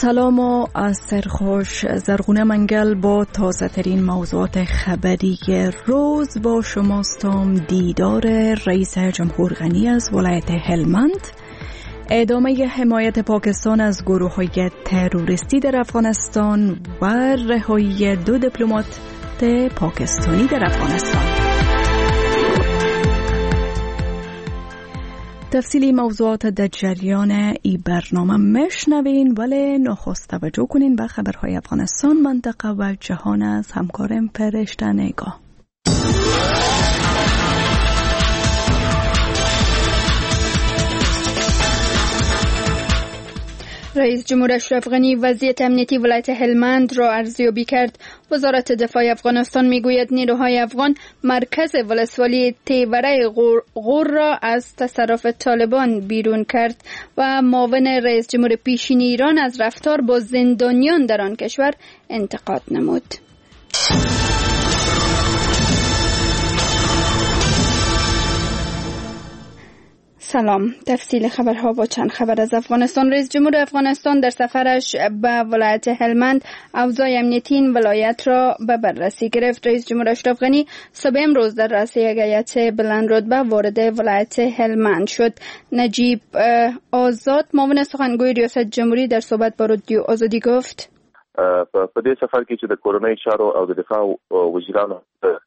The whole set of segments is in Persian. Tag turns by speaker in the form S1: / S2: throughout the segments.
S1: سلام و عصر خوش. زرغونه منگل با تازه ترین موضوعات خبری روز با شماستم. دیدار رئیس جمهور غنی از ولایت هلمند، ادامه حمایت پاکستان از گروه‌های تروریستی در افغانستان و رهایی 2 دیپلمات پاکستانی در افغانستان. تفصیلی موضوعات در جریان ای برنامه مشنوین، ولی نخست توجه کنین به خبرهای افغانستان، منطقه و جهان از همکارم فرشته نگاه.
S2: رئیس جمهور اشرف غنی وضعیت امنیتی ولایت هلمند را ارزیابی کرد. وزارت دفاع افغانستان میگوید نیروهای افغان مرکز ولسوالی تیوره غور را از تصرف طالبان بیرون کرد و معاون رئیس جمهور پیشین ایران از رفتار با زندانیان در آن کشور انتقاد نمود. سلام. تفصیل خبرها با چند خبر از افغانستان. رئیس جمهور افغانستان در سفرش به ولایت هلمند اوضاع امنیتی این ولایت را به بررسی گرفت. رئیس جمهور اشرف غنی صبح امروز در رأس یک هیئت بلند رتبه وارد ولایت هلمند شد. نجیب آزاد معاون سخنگوی ریاست جمهوری در صحبت با رادیو آزادی گفت
S3: په دې سفر کې چې د کورنۍ چارو او د دفاع وزیرانو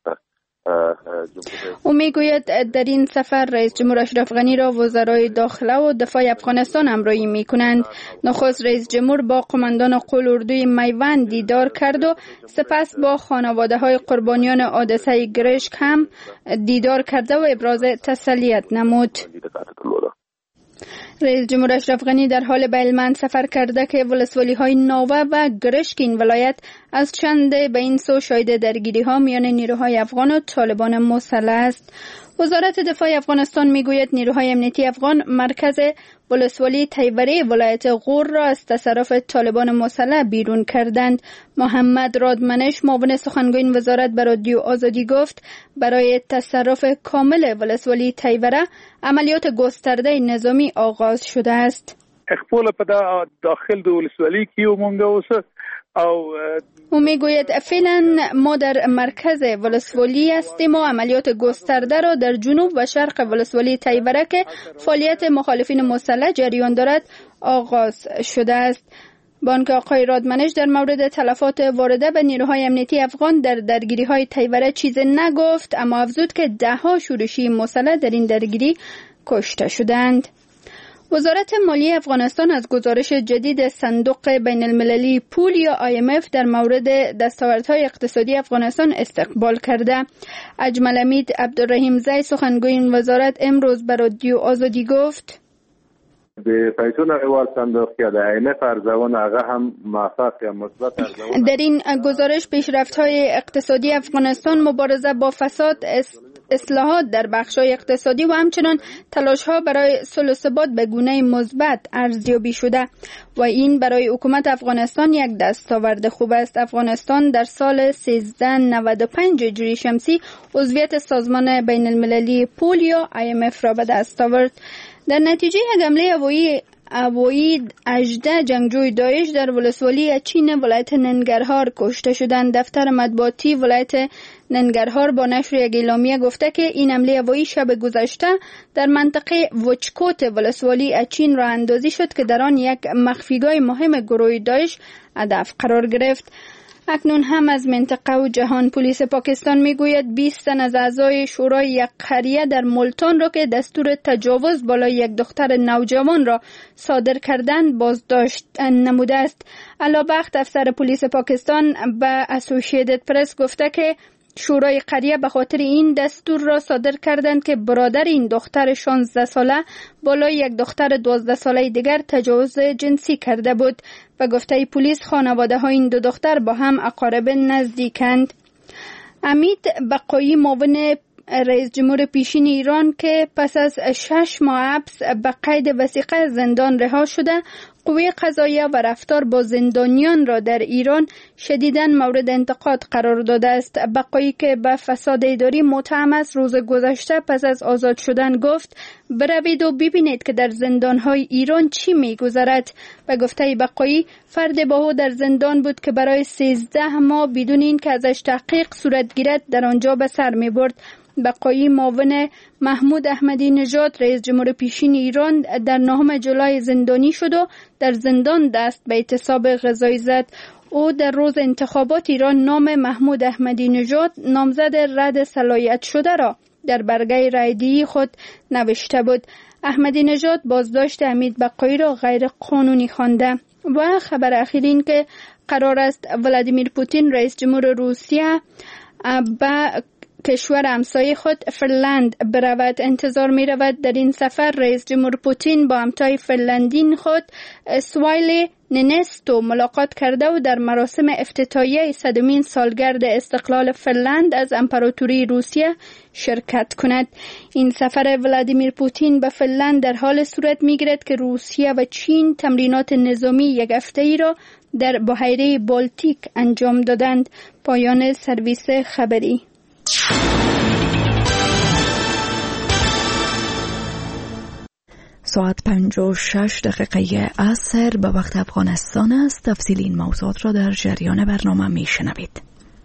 S2: او میگوید در این سفر رئیس جمهور اشرف غنی را وزرای داخله و دفاع افغانستان همراهی می کنند. نخست رئیس جمهور با قماندان قول-اردوی میوند دیدار کرد و سپس با خانواده های قربانیان حادثه گرشک هم دیدار کرده و ابراز تسلیت نمود. رئیس جمهور اشرف غنی در حال به هلمند سفر کرده که ولسوالی های ناوه و گرشک این ولایت از چند به این سو شاهد درگیری ها میان نیروهای افغان و طالبان مسلح است. وزارت دفاع افغانستان میگوید نیروهای امنیتی افغان مرکز ولسوالی تیوره ولایت غور را از تصرف طالبان مسلح بیرون کردند. محمد رادمنش معاون سخنگوی این وزارت به رادیو آزادی گفت برای تصرف کامل ولسوالی تیوره عملیات گسترده نظامی آغاز شده است.
S4: خپل په داخل د ولسوالی کې ومنګه اوس
S2: او میگوید فعلا ما در مرکز ولسوالی هستیم و عملیات گسترده را در جنوب و شرق ولسوالی تیوره که فعالیت مخالفین مسلح جریان دارد آغاز شده است. بانک آقای رادمنش در مورد تلفات وارده به نیروهای امنیتی افغان در درگیری‌های تیوره چیز نگفت، اما افزود که 10 شورشی مسلح در این درگیری کشته شدند. وزارت مالیه افغانستان از گزارش جدید صندوق بین المللی پول یا IMF در مورد دستاوردهای اقتصادی افغانستان استقبال کرده. اجمل امید عبدالرحیم زی سخنگوی این وزارت امروز به رادیو آزادی گفت
S5: د پیسو نړیوال صندوق کې د IMF ارزونه هغه هم موفق یا مثبت ارزونه.
S2: در این گزارش پیشرفت‌های اقتصادی افغانستان، مبارزه با فساد، اصلاحات در بخش‌های اقتصادی و همچنان تلاش‌ها برای صلح و ثبات به گونه مثبت ارزیابی شده و این برای حکومت افغانستان یک دستاورد خوب است. افغانستان در سال 1395 هجری شمسی عضویت سازمان بین المللی پول یا IMF را به دست آورد. در نتیجه یک حمله هوایی 18 جنگجوی داعش در ولسوالی چین ولایت ننگرهار کشته شدند. دفتر مطبوعاتی ولایت ننگرهار با نشر یک اعلامیه گفته که این حمله هوایی شب گذشته در منطقه وچکوت ولسوالی چین راه اندازی شد که در آن یک مخفیگاه مهم گروه داعش هدف قرار گرفت. اکنون هم از منطقه و جهان. پلیس پاکستان میگوید 20 تن از اعضای شورای یک قریه در ملتان را که دستور تجاوز بالای یک دختر نوجوان را صادر کردند بازداشت نموده است. علابخت افسر پلیس پاکستان به اسوسییتد پرس گفته که شورای قریه به خاطر این دستور را صادر کردند که برادر این دختر 16 ساله بالای یک دختر 12 ساله دیگر تجاوز جنسی کرده بود. و گفته پلیس خانواده های این 2 دختر با هم اقارب نزدیکند. امید بقایی معاون رئیس جمهور پیشین ایران که پس از 6 ماه حبس به قید وثیقه زندان رها شده، قوه قضاییه و رفتار با زندانیان را در ایران شدیداً مورد انتقاد قرار داده است. بقایی که به فساد اداری متهم است روز گذشته پس از آزاد شدن گفت بروید و ببینید که در زندانهای ایران چی می‌گذرد. به گفته بقایی فرد باهو در زندان بود که برای 13 ماه بدون اینکه ازش تحقیق صورت گیرد در آنجا به سر می‌برد. بقایی معاون محمود احمدی نژاد رئیس جمهور پیشین ایران در 9 جولای زندانی شد و در زندان دست به اعتصاب غذایی زد. او در روز انتخابات ایران نام محمود احمدی نژاد نامزد رد صلاحیت شده را در برگه رایدهی خود نوشته بود. احمدی نژاد بازداشت حمید بقایی را غیر قانونی خوانده. و خبر اخیر این که قرار است ولادیمیر پوتین رئیس جمهور روسیه به کشور همسایه خود فنلند برود. انتظار می رود در این سفر رئیس جمهور پوتین با همتای فنلندین خود سوایل نینستو ملاقات کرده و در مراسم افتتاحیه 100مین سالگرد استقلال فنلند از امپراتوری روسیه شرکت کند. این سفر ولادیمیر پوتین به فنلند در حال صورت می گیرد که روسیه و چین تمرینات نظامی یک هفته‌ای را در بحیره بالتیک انجام دادند. پایان سرویس خبری.
S1: ساعت 5:06 عصر به وقت افغانستان است. تفصیل این موضوعات را در جریان برنامه می شنوید.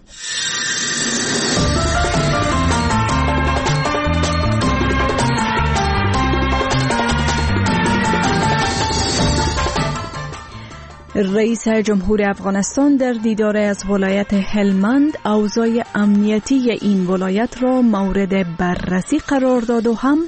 S1: رئیس جمهور افغانستان در دیدار از ولایت هلمند اوضاع امنیتی این ولایت را مورد بررسی قرار داد و هم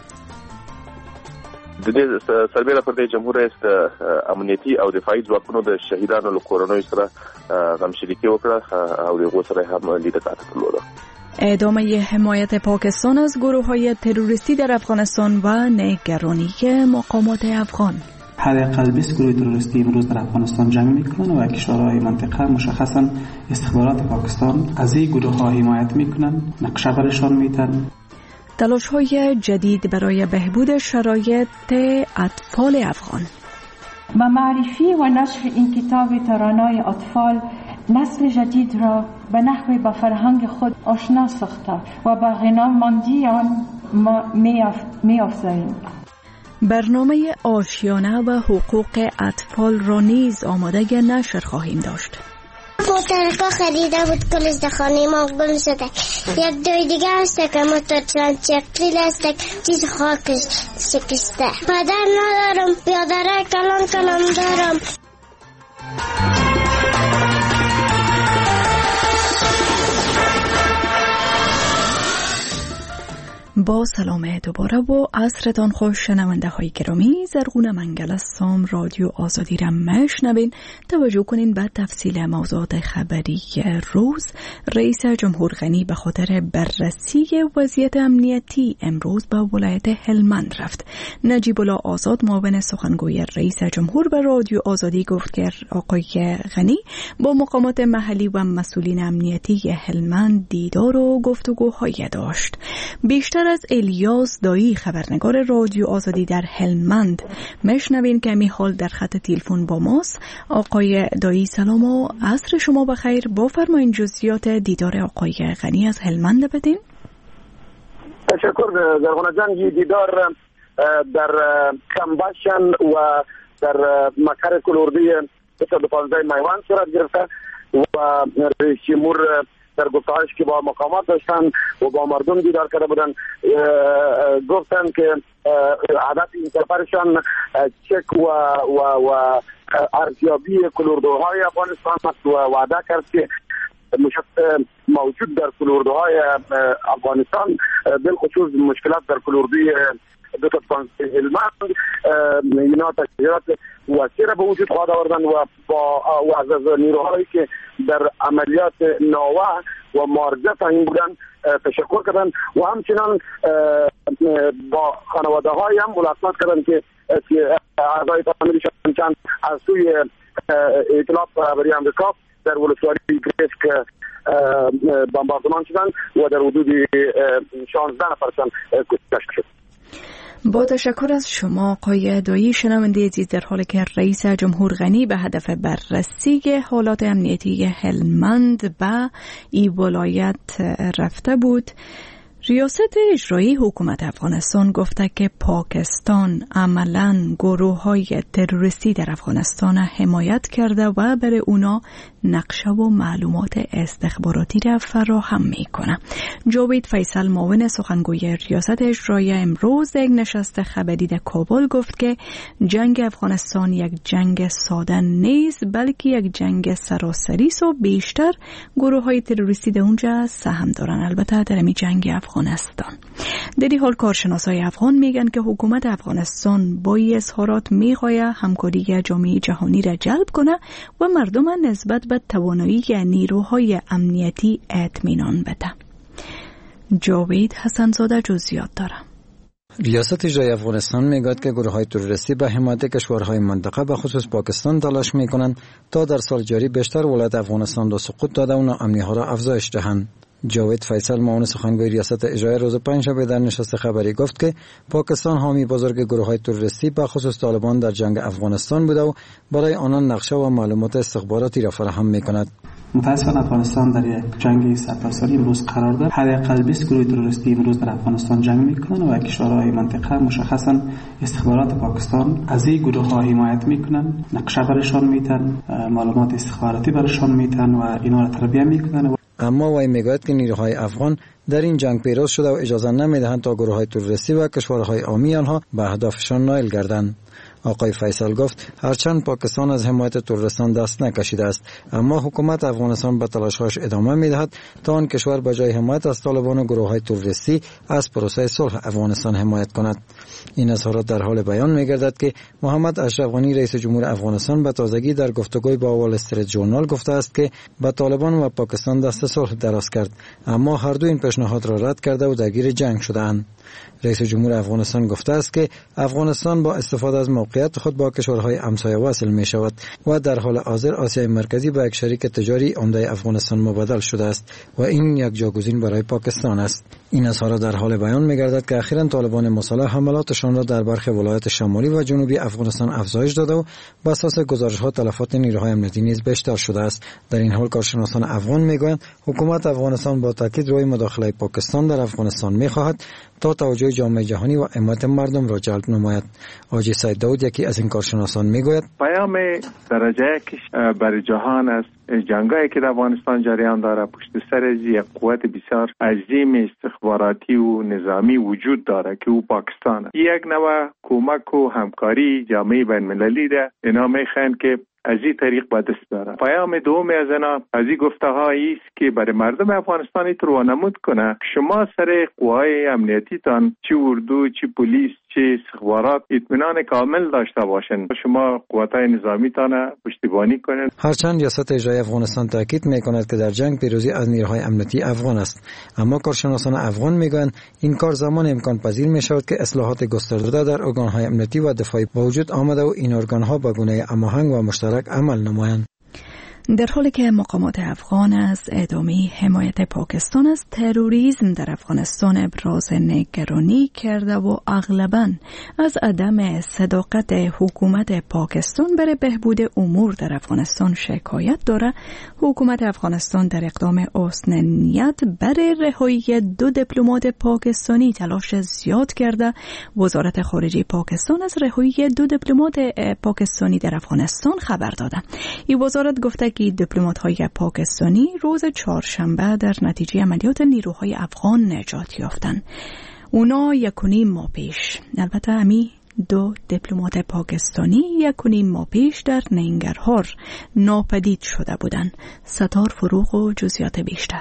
S3: د دې سربېره پر دې جمهور است امنیتي او دفاعي ځواکونو د شهیدانو له کورنیو سره غمشریکي وکړه او دغه سره هم لیدل درلوده.
S1: ادامه حمایت پاکستان از گروه‌های تروریستی در افغانستان و نگرانی مقامات افغان.
S6: حداقل 20 گروه تروریستی امروز در افغانستان جمع میکنند و کشورهای منطقه مشخصا استخبارات پاکستان از این گروه‌ها حمایت میکنند، نقشه برشان میدن.
S1: تلاش‌های جدید برای بهبود شرایط اطفال افغان.
S7: با معرفی و نشر این کتاب ترانه‌های اطفال نسل جدید را به نحوی با فرهنگ خود آشنا ساخته و با غناماندی آن می‌افزاییم.
S1: برنامه آشیانه و حقوق اطفال را نیز آماده نشر خواهیم داشت.
S8: موترکا خریده بود کل از خانه ما گل شده. یک دوی دیگه هسته که موتر چکلیل هسته چیز خاکش شکسته. پدر ندارم، پیادره کلان دارم. با سلام دوباره و عصرتان خوش شنونده های گرامی. زرغونه منگل هستم. رادیو آزادی را میشنوین. توجه کنین به تفصیل موضوعات خبری روز. رئیس جمهور غنی به خاطر بررسی وضعیت امنیتی امروز به ولایت هلمند رفت. نجیب الله آزاد معاون سخنگوی رئیس جمهور به رادیو آزادی گفت که آقای غنی با مقامات محلی و مسئولین امنیتی هلمند دیدار و گفتگوهای داشت. بیشتر از الیاس دایی خبرنگار رادیو آزادی در هلمند میشنوین که می حال در خط تلفن با ماست. آقای دایی سلام و عصر شما بخیر. بفرمایید جزئیات دیدار آقای غنی از هلمند بدین.
S9: تشکر زرغونه جان. دیدار در کمباشن و در مقر کلوردی 15 میوان صورت گرفته و رئیس جمهور در گفتهایش که با مقامات داشتن و با مردم دیدار کرده بودن گفتن که هدف این سفرشان چک و ارزیابی کلوردوهای افغانستان است و وعده کرد که موجود در کلوردوهای افغانستان بالخصوص مشکلات در کلوردوی 215 هلمند اینا تشکیلات وسیع را به وجود خواهد آوردن و با از نیروهایی که در عملیات ناوه و مارجه تعیین بودن تشکر کردن و همچنان با خانواده های هم ملاقات کردن که اعضای فامیلشان چند از سوی ائتلاف برابری امریکا در ولسوالی گریسک بمباردمان شدن و در حدود 16 نفرشان کشته شد.
S1: با تشکر از شما آقای دایی. شنونده عزیز، در حالی که رئیس جمهور غنی به هدف بررسی حالات امنیتی هلمند به این ولایت رفته بود، ریاست اجرایی حکومت افغانستان گفته که پاکستان عملاً گروه‌های تروریستی در افغانستان حمایت کرده و برای اونا نقشه و معلومات استخباراتی را فراهم میکنه. جاوید فیصل، معاون سخنگوی ریاست اجرایی، امروز در یک نشست خبری در کابل گفت که جنگ افغانستان یک جنگ ساده نیست، بلکه یک جنگ سراسری است و بیشتر گروه‌های تروریستی در اونجا سهم دارن. البته در این جنگ افغانستان در این حال کارشناسای افغان میگن که حکومت افغانستان با این اظهارات میخواد همکاری جامعه جهانی را جلب کنه و مردم نسبت به توانایی نیروهای امنیتی اطمینان بده. جاوید حسنزاده جزئیات داره.
S10: ریاست اجرایی افغانستان میگوید که گروه‌های تروریستی به حمایت کشورهای منطقه به خصوص پاکستان تلاش میکنند تا در سال جاری بیشتر ولایت افغانستان را سقوط داده و ناامنی‌ها را افزایش دهند. جاوید فیصل، معاون سخنگوی ریاست اجرایی، روز پنجشنبه در نشست خبری گفت که پاکستان حامی بزرگ گروه‌های تروریستی به خصوص طالبان در جنگ افغانستان بوده و برای آنان نقشه و معلومات استخباراتی را فراهم می‌کند.
S6: متأسفانه افغانستان در یک جنگ سرتاسری امروز قرار دارد. حداقل 20 گروه تروریستی امروز در افغانستان جنگ میکنند و کشورهای منطقه مشخصا استخبارات پاکستان از این گروه‌ها حمایت میکنند، نقشه برشان میدن، معلومات استخباراتی برشان میدن و اینا را تربیت میکنند.
S10: اما وی میگوید که نیروهای افغان در این جنگ پیروز شده و اجازه نمیدهند تا گروه‌های تروریستی و کشورهای حامی آنها به اهدافشان نائل گردند. آقای فیصل گفت هرچند پاکستان از حمایت تروریستان دست نکشیده است، اما حکومت افغانستان به تلاش‌هاش ادامه می‌دهد تا آن کشور به جای حمایت از طالبان و گروه‌های تروریستی از پروسه صلح افغانستان حمایت کند. این اظهارات در حال بیان می‌گردد که محمد اشرف غنی رئیس جمهور افغانستان به تازگی در گفتگوی با وال استریت ژورنال گفته است که به طالبان و پاکستان دست صلح دراز کرد، اما هر دو این پیشنهاد را رد کرده و درگیر جنگ شده‌اند. رئیس جمهور افغانستان گفته است که افغانستان با استفاده از موقعیت خود با کشورهای همسایه وصل می شود و در حال حاضر آسیای مرکزی به یک شریک تجاری عمده افغانستان مبادل شده است و این یک جاگزین برای پاکستان است. این اظهارات در حال بیان می گردد که اخیراً طالبان مسلح حملاتشان را در برخی ولایات شمالی و جنوبی افغانستان افزایش داده و بر اساس گزارش‌ها تلفات نیروهای امنیتی نیز بیشتر شده است. در این حال کارشناسان افغان میگویند حکومت افغانستان با تاکید روی مداخله پاکستان در افغانستان می‌خواهد تا توجه جامعه جهانی و حمایت مردم را جلب نماید. حاجی سید داود یکی از این کارشناسان میگوید
S11: پیام درجه یکش برای جهان است. جنگایی که در افغانستان جریان داره پشت سر یک قوت بسیار عظیم استخباراتی و نظامی وجود داره که او پاکستان است. یک نوع کمک و همکاری جامعه بین‌المللی ده اینا میخواهند که از این طریق به دست داره. پیام دوم از اینا از این گفته‌هایی است که برای مردم افغانستان رو وانمود کنه شما سر قوای امنیتی تان چه اردو چه پلیس چه استخبارات اطمینان کامل داشته باشند، شما قوت‌های نظامی تان پشتیبانی کنند.
S10: هرچند ریاست اجرایی افغانستان تاکید می‌کند که در جنگ پیروزی از نیروهای امنیتی افغان است، اما کارشناسان افغان میگویند این کار زمان امکان پذیر می‌شود که اصلاحات گسترده در ارگان‌های امنیتی و دفاعی با وجود آمده و این ارگان‌ها به گونه هماهنگ و مشترک عمل نمایند.
S1: در حالی که مقامات افغان از ادامه حمایت پاکستان از تروریسم در افغانستان ابراز نگرانی کرده و اغلباً از عدم صداقت حکومت پاکستان برای بهبود امور در افغانستان شکایت داره، حکومت افغانستان در اقدام آسنانیت برای رهایی 2 دیپلمات پاکستانی تلاش زیاد کرده. وزارت خارجه پاکستان از رهایی 2 دیپلمات پاکستانی در افغانستان خبر داده. این وزارت گفته که دیپلمات‌های پاکستانی روز چهارشنبه در نتیجه عملیات نیروهای افغان نجات یافتند. اونا 1.5 ماه پیش، البته همی 2 دیپلمات پاکستانی 1.5 ماه پیش در ننگرهار ناپدید شده بودند. ستار فروغ و جزئیات بیشتر.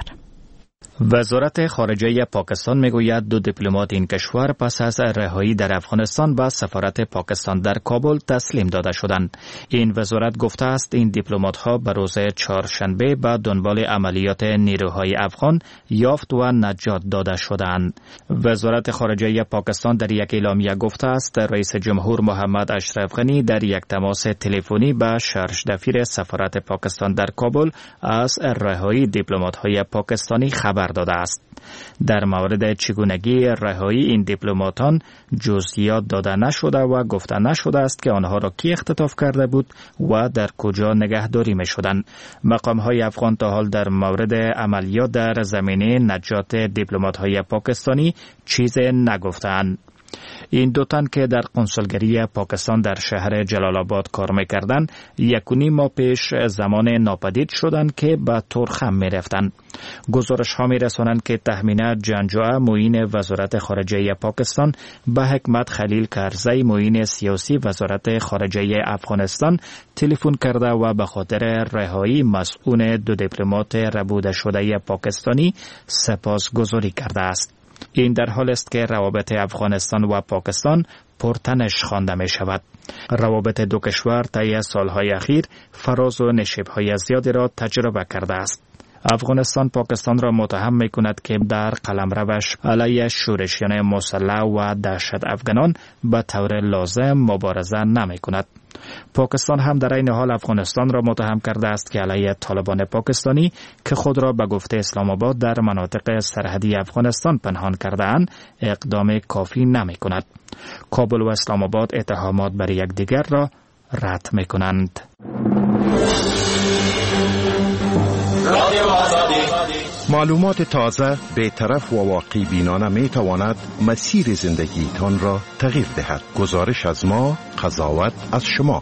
S12: وزارت خارجه پاکستان میگوید 2 دیپلمات این کشور پس از رهایی در افغانستان به سفارت پاکستان در کابل تسلیم داده شدند. این وزارت گفته است این دیپلمات‌ها به روز چهارشنبه به دنبال عملیات نیروهای افغان یافت و نجات داده شدند. وزارت خارجه پاکستان در یک اعلامیه گفته است رئیس جمهور محمد اشرف غنی در یک تماس تلفنی به شرشدفیر سفارت پاکستان در کابل از رهایی دیپلمات‌های پاکستانی خبر داده است. در مورد چگونگی رهایی این دیپلماتان جزئیات داده نشده و گفته نشده است که آنها را کی اختطاف کرده بود و در کجا نگهداری می شدند. مقام های افغان تا حال در مورد عملیات در زمینه نجات دیپلمات های پاکستانی چیز نگفتند. این دو تن که در قنصلگری پاکستان در شهر جلال آباد کار می‌کردند، 1.5 ماه پیش زمان ناپدید شدند که به تورخم می‌رفتند. گزارش‌ها می‌رسانند که تخمینه جنجوعه معین وزارت خارجه پاکستان به حکمت خلیل کرزی معین سیاسی وزارت خارجه افغانستان تلفن کرده و به خاطر رهایی مسئول 2 دیپلمات ربوده شده پاکستانی سپاسگزاری کرده است. این در حال است که روابط افغانستان و پاکستان پرتنش خوانده می شود. روابط دو کشور طی سالهای اخیر فراز و نشیب‌های زیادی را تجربه کرده است. افغانستان پاکستان را متهم می کند که در قلمروش علیه شورشیان مسلح و دهشت افغانان به طور لازم مبارزه نمی کند. پاکستان هم در این حال افغانستان را متهم کرده است که علیه طالبان پاکستانی که خود را به گفته اسلام آباد در مناطق سرحدی افغانستان پنهان کرده اند اقدام کافی نمی کند. کابل و اسلام آباد اتهامات بر یکدیگر را رد می کنند.
S13: معلومات تازه، بی‌طرف و واقعی بینانه می تواند مسیر زندگیتان را تغییر دهد. گزارش از ما، قضاوت از شما.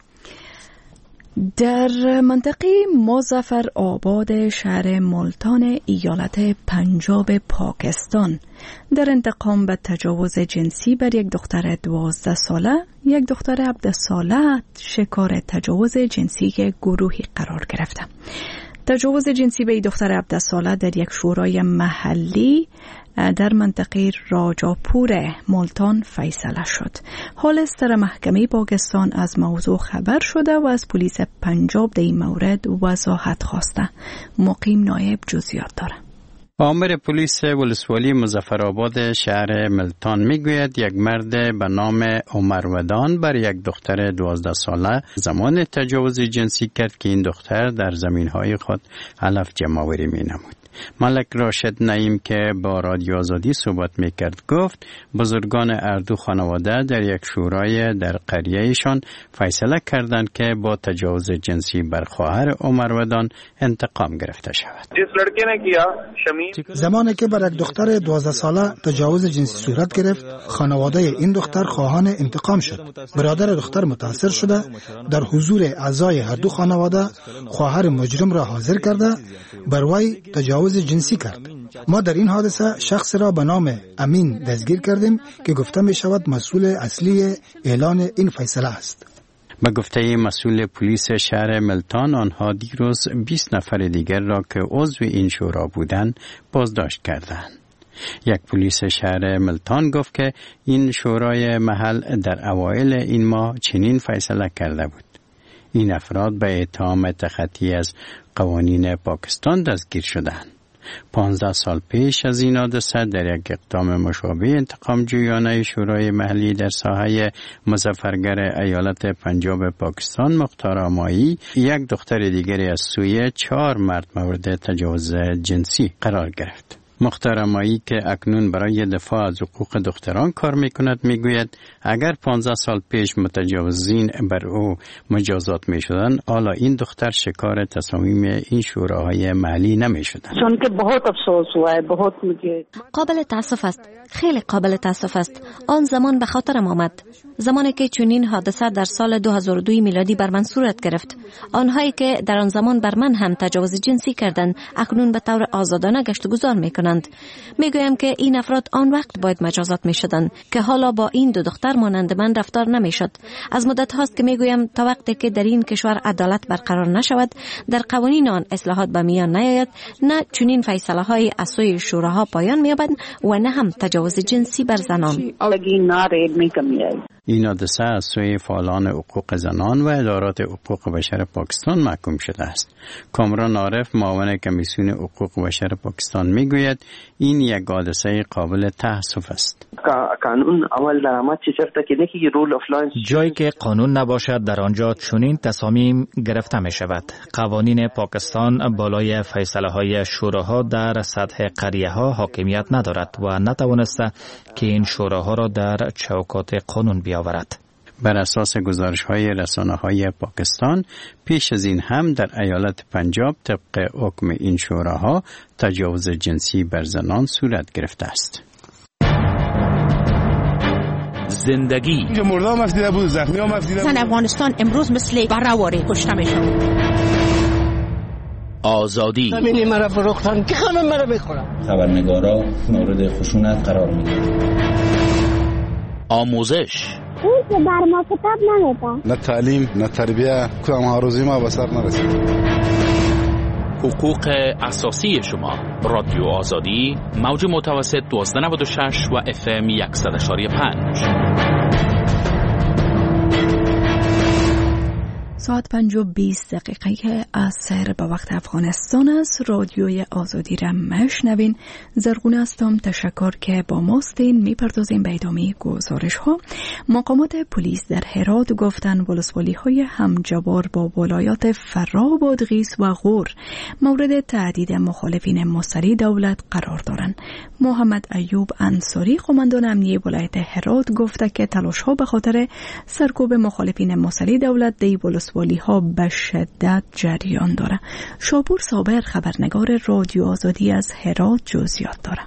S1: در منطقه مظفر آباد شهر ملتان ایالت پنجاب پاکستان در انتقام به تجاوز جنسی بر یک دختر 12 ساله، یک دختر 17 ساله شکار تجاوز جنسی گروهی قرار گرفته. تجاوز جنسی به دختر 17 ساله در یک شورای محلی در منطقه راجاپور ملتان فیصله شد. حال سر محکمه پاکستان از موضوع خبر شده و از پلیس پنجاب در این مورد وضاحت خواسته. مقیم نایب جزئیات داره.
S14: آمر پلیس ولسوالی مظفرآباد شهر ملتان میگوید یک مرد به نام عمر ودان بر یک دختر 12 ساله زمان تجاوز جنسی کرد که این دختر در زمینهای خود علف جمع‌آوری مینمود. ملک راشد نعیم که با رادیو آزادی صحبت میکرد گفت بزرگان اردو خانواده در یک شورای در قریهشان فیصله کردند که با تجاوز جنسی بر خواهر عمر ودان انتقام گرفته شود.
S15: زمانی که بر یک دختر 12 ساله تجاوز جنسی صورت گرفت، خانواده این دختر خواهان انتقام شد. برادر دختر متاثر شده در حضور اعضای هر دو خانواده خواهر مجرم را حاضر کرده بر وی تجاوز جنسی کرد. ما در این حادثه شخص را به نام امین دستگیر کردیم که گفته می شود مسئول اصلی اعلان این فیصله است.
S14: به گفته مسئول پلیس شهر ملتان آنها دیروز 20 نفر دیگر را که عضو این شورا بودند بازداشت کردند. یک پلیس شهر ملتان گفت که این شورای محل در اوایل این ماه چنین فیصله کرده بود. این افراد به اتهام تخطی از قوانین پاکستان دستگیر شدند. 15 سال پیش از این حادثه در یک اقدام مشابه انتقام جویانه شورای محلی در ساحه مظفرگر ایالت پنجاب پاکستان مختار آمایی یک دختر دیگری از سوی 4 مرد مورد تجاوز جنسی قرار گرفت. مختار آمایی که اکنون برای دفاع از حقوق دختران کار میکند میگوید اگر 15 سال پیش متجاوزین بر او مجازات میشدند، حالا این دختر شکار تصامیم این شوراهای محلی نمیشدند.
S16: چون که بہت افسوس ہوا ہے، بہت مجھے
S17: قابل تاسف است، خیلی قابل تاسف است. آن زمان به خاطرم آمد، زمانی که چنین حادثه در سال 2002 میلادی بر من صورت گرفت. آنهایی که در آن زمان بر من هم تجاوز جنسی کردند اکنون به طور آزادانه گشت و گذار میکنند. میگویم که این افراد آن وقت باید مجازات میشدند که حالا با این 2 دختر مانند من رفتار نمیشد. از مدت هاست که میگویم تا وقتی که در این کشور عدالت برقرار نشود، در قوانین آن اصلاحات به میان نیاید، نه چنین فیصله های از سوی شوراها پایان مییابد و نه هم تجاوز جنسی بر زنان.
S14: این حادثه از سوی فعالان حقوق زنان و ادارات حقوق بشر پاکستان محکوم شده است. کامران عارف معاون کمیسیون حقوق بشر پاکستان میگوید این یک حادثه قابل تأسف است.
S18: قانون اول درآمد چرته که نکی رول اف لا،
S12: جایی که قانون نباشد در آنجا چنین تصامیم گرفته می شود. قوانین پاکستان بالای فیصله های شوراها در سطح قریه ها حاکمیت ندارد و نتوانسته که این شوراها را در چوکات قانون بیاورد.
S14: بر اساس گزارش‌های رسانه‌های پاکستان پیش از این هم در ایالت پنجاب طبق حکم این شوراها تجاوز جنسی بر زنان صورت گرفته است.
S19: زندگی
S20: مردم مفدیده بود، زخمی ها مفدیده بود.
S21: زن افغانستان امروز مثل برهواری کشته میشن.
S19: آزادی
S21: همینی مرا فروختن که خانم مرا بخورم.
S22: خبرنگارا مورد خشونت قرار میگیرند.
S19: آموزش
S23: اون که بر ما کتاب نمیده.
S20: نه تعلیم نه تربیه، کدام هاروزی ما به سر نرسید.
S19: حقوق اساسی شما. رادیو آزادی، موج متوسط 1296 و FM 100.5.
S1: ساعت 5:20 عصر به وقت افغانستان است. رادیوی آزادی را میشنوین. زرغونه هستم. تشکر که با ماستین. میپردازیم به ادامه گزارش ها. مقامات پلیس در هرات گفتن ولسوالی های همجوار با ولایات فرا، بادغیس و غور مورد تهدید مخالفین مصری دولت قرار دارند. محمد ایوب انصاری قماندان امنیه ولایت هرات گفته که تلاش ها به خاطر سرکوب مخالفین مصری دولت دی ولسوالی ها به شدت جریان داره. شاپور صابر خبرنگار رادیو آزادی از هرات جزئیات داره.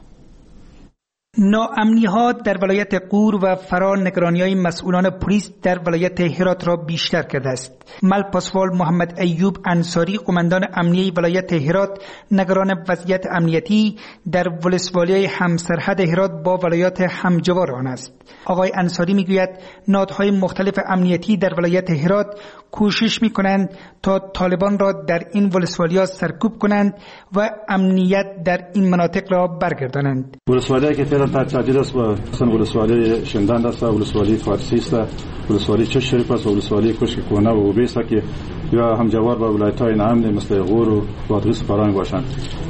S24: ناامنی ها در ولایت غور و فرا نگرانی های مسئولان پلیس در ولایت هرات را بیشتر کرده است. ملپاسوال محمد ایوب انصاری قماندان امنیه ولایت هرات نگران وضعیت امنیتی در ولسوالی همسرحد هرات با ولایات همجوار آن است. آقای انصاری میگوید نهادهای مختلف امنیتی در ولایت هرات کوشش میکنند تا طالبان را در این ولسوالی‌ها سرکوب کنند و امنیت در این مناطق را برگردانند.
S25: ولسوالی که فعلا تحت تهدید است و مثلا ولسوالی شندند است، ولسوالی فارسی است، ولسوالی چش شریف است، ولسوالی کشک کونه و اوبیس است که یا همجوار با ولایت‌های نامنه مثل غور و بادغیس فرا میباشند.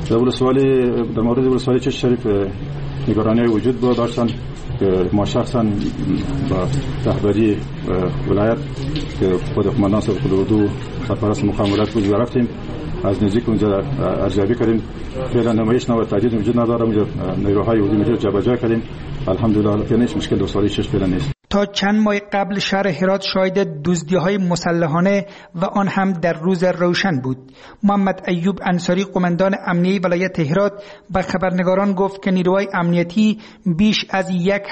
S25: در مورد ولسوالی چش شریف نگرانی وجود داشتند که ما شخصا با رهبری ولایت که خود قماندان سرکل اردو سرپرست مقام ولایت بود رفتیم، از نزدیک اونجا ارزیابی کردیم. فعلا نمایش و تهدید وجود نداره. اونجا نیروهای وجودی جابجا کردیم. الحمدلله فعلا هیچ مشکل ولسوالی چش فعلا نیست.
S24: تا چند ماه قبل شهر هرات شاهد دزدی‌های مسلحانه و آن هم در روز روشن بود. محمد ایوب انصاری قماندان امنیه ولایت هرات به خبرنگاران گفت که نیروهای امنیتی بیش از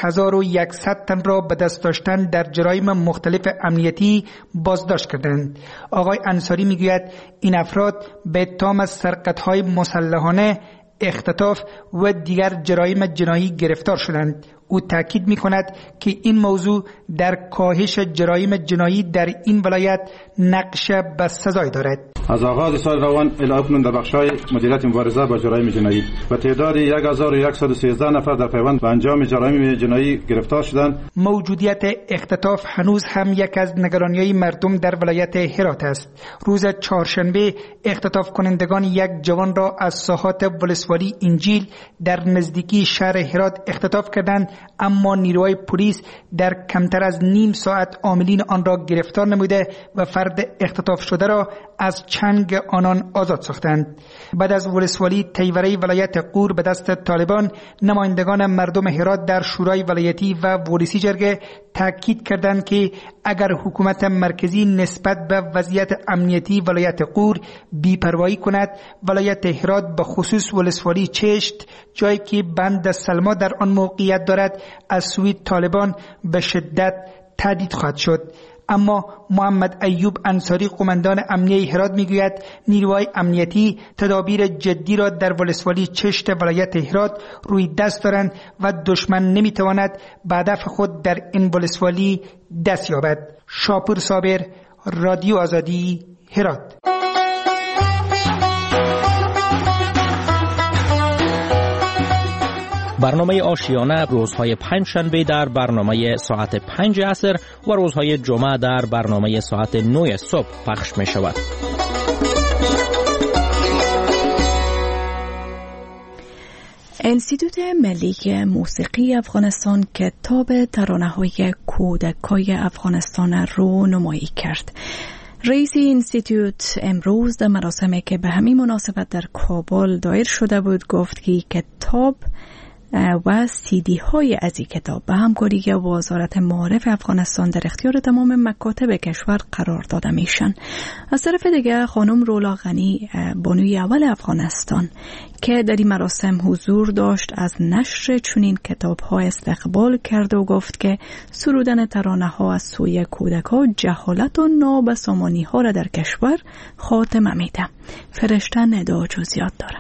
S24: 1100 تن را به دست داشتن در جرایم مختلف امنیتی بازداشت کردند. آقای انصاری میگوید این افراد به اتهام از سرقت‌های مسلحانه، اختطاف و دیگر جرایم جنایی گرفتار شدند. او تاکید می‌کند که این موضوع در کاهش جرایم جنایی در این ولایت نقش بسزایی دارد.
S25: از آغاز سال روان الی اکنون در بخش‌های مدیریت مبارزه با جرایم جنایی و تعداد 1113 نفر در پیوند به انجام جرایم جنایی گرفتار شدند.
S24: موجودیت اختطاف هنوز هم یک از نگرانی‌های مردم در ولایت هرات است. روز چهارشنبه اختطاف کنندگان یک جوان را از ساحات ولسوالی انجیل در نزدیکی شهر هرات اختطاف کردند، اما نیروهای پلیس در کمتر از نیم ساعت عاملین آن را گرفتار نموده و فرد اختطاف شده را از چنگ آنان آزاد ساختند. بعد از ولسوالی تیوره ولایت غور به دست طالبان، نمایندگان مردم هرات در شورای ولایتی و ولسی جرگه تاکید کردند که اگر حکومت مرکزی نسبت به وضعیت امنیتی ولایت غور بی‌پروایی کند، ولایت هرات به خصوص ولسوالی چشت، جایی که بند سلما در آن موقعیت دارد، از سوی طالبان به شدت تهدید خواهد شد. اما محمد ایوب انصاری قماندان امنیه هرات میگوید نیروهای امنیتی تدابیر جدی را در ولسوالی چشت ولایت هرات روی دست دارند و دشمن نمیتواند به هدف خود در این ولسوالی دست یابد. شاپور صابر، رادیو آزادی، هرات.
S2: برنامه آشیانه روزهای پنجشنبه در برنامه ساعت 5 عصر و روزهای جمعه در برنامه ساعت 9 صبح پخش می شود.
S1: انستیتوت ملی موسیقی افغانستان کتاب ترانه‌های کودکای افغانستان رو نمایی کرد. رئیس انستیتوت امروز در مراسمی که به همین مناسبت در کابل دایر شده بود گفت که کتاب و CD های از این کتاب به همکاری وزارت معارف افغانستان در اختیار تمام مکاتب کشور قرار داده میشن. از طرف دیگه خانم رولا غنی بانوی اول افغانستان که در این مراسم حضور داشت از نشر چنین کتاب ها استقبال کرد و گفت که سرودن ترانه ها از سوی کودکان جهالت و نابسامانی ها را در کشور خاتمه میده. فرشته ندا جزئیات داره.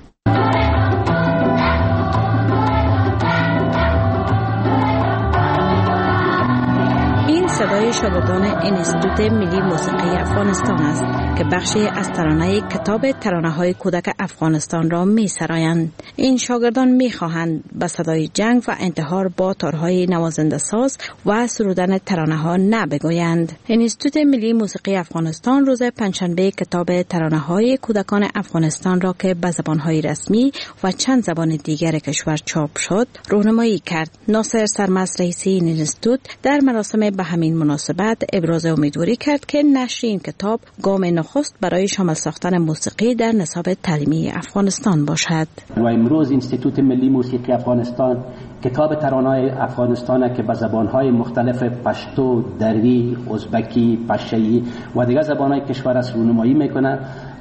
S17: صدای شاگردان انستیتوت ملی موسیقی افغانستان است که بخشی از ترانه کتاب ترانه‌های کودک افغانستان را می‌سرایند. این شاگردان می‌خواهند به صدای جنگ و انتحار با تارهای نوازنده ساز و سرودن ترانه‌ها نبگویند. انستیتوت ملی موسیقی افغانستان روز پنجشنبه کتاب ترانه‌های کودکان افغانستان را که به زبان‌های رسمی و چند زبان دیگر کشور چاپ شد، رونمایی کرد. ناصر سرمست رئیس این انستیتوت در مراسم به همین مناسبت ابراز امیدواری کرد که نشر این کتاب گام نخست برای شامل ساختن موسیقی در نصاب تعلیمی افغانستان باشد.
S3: و امروز انستیتوت ملی موسیقی افغانستان کتاب ترانه‌های افغانستان که به زبان‌های مختلف پشتو، دری، ازبکی، پشه‌ای و دیگر زبان‌های کشور است رونمایی میکنه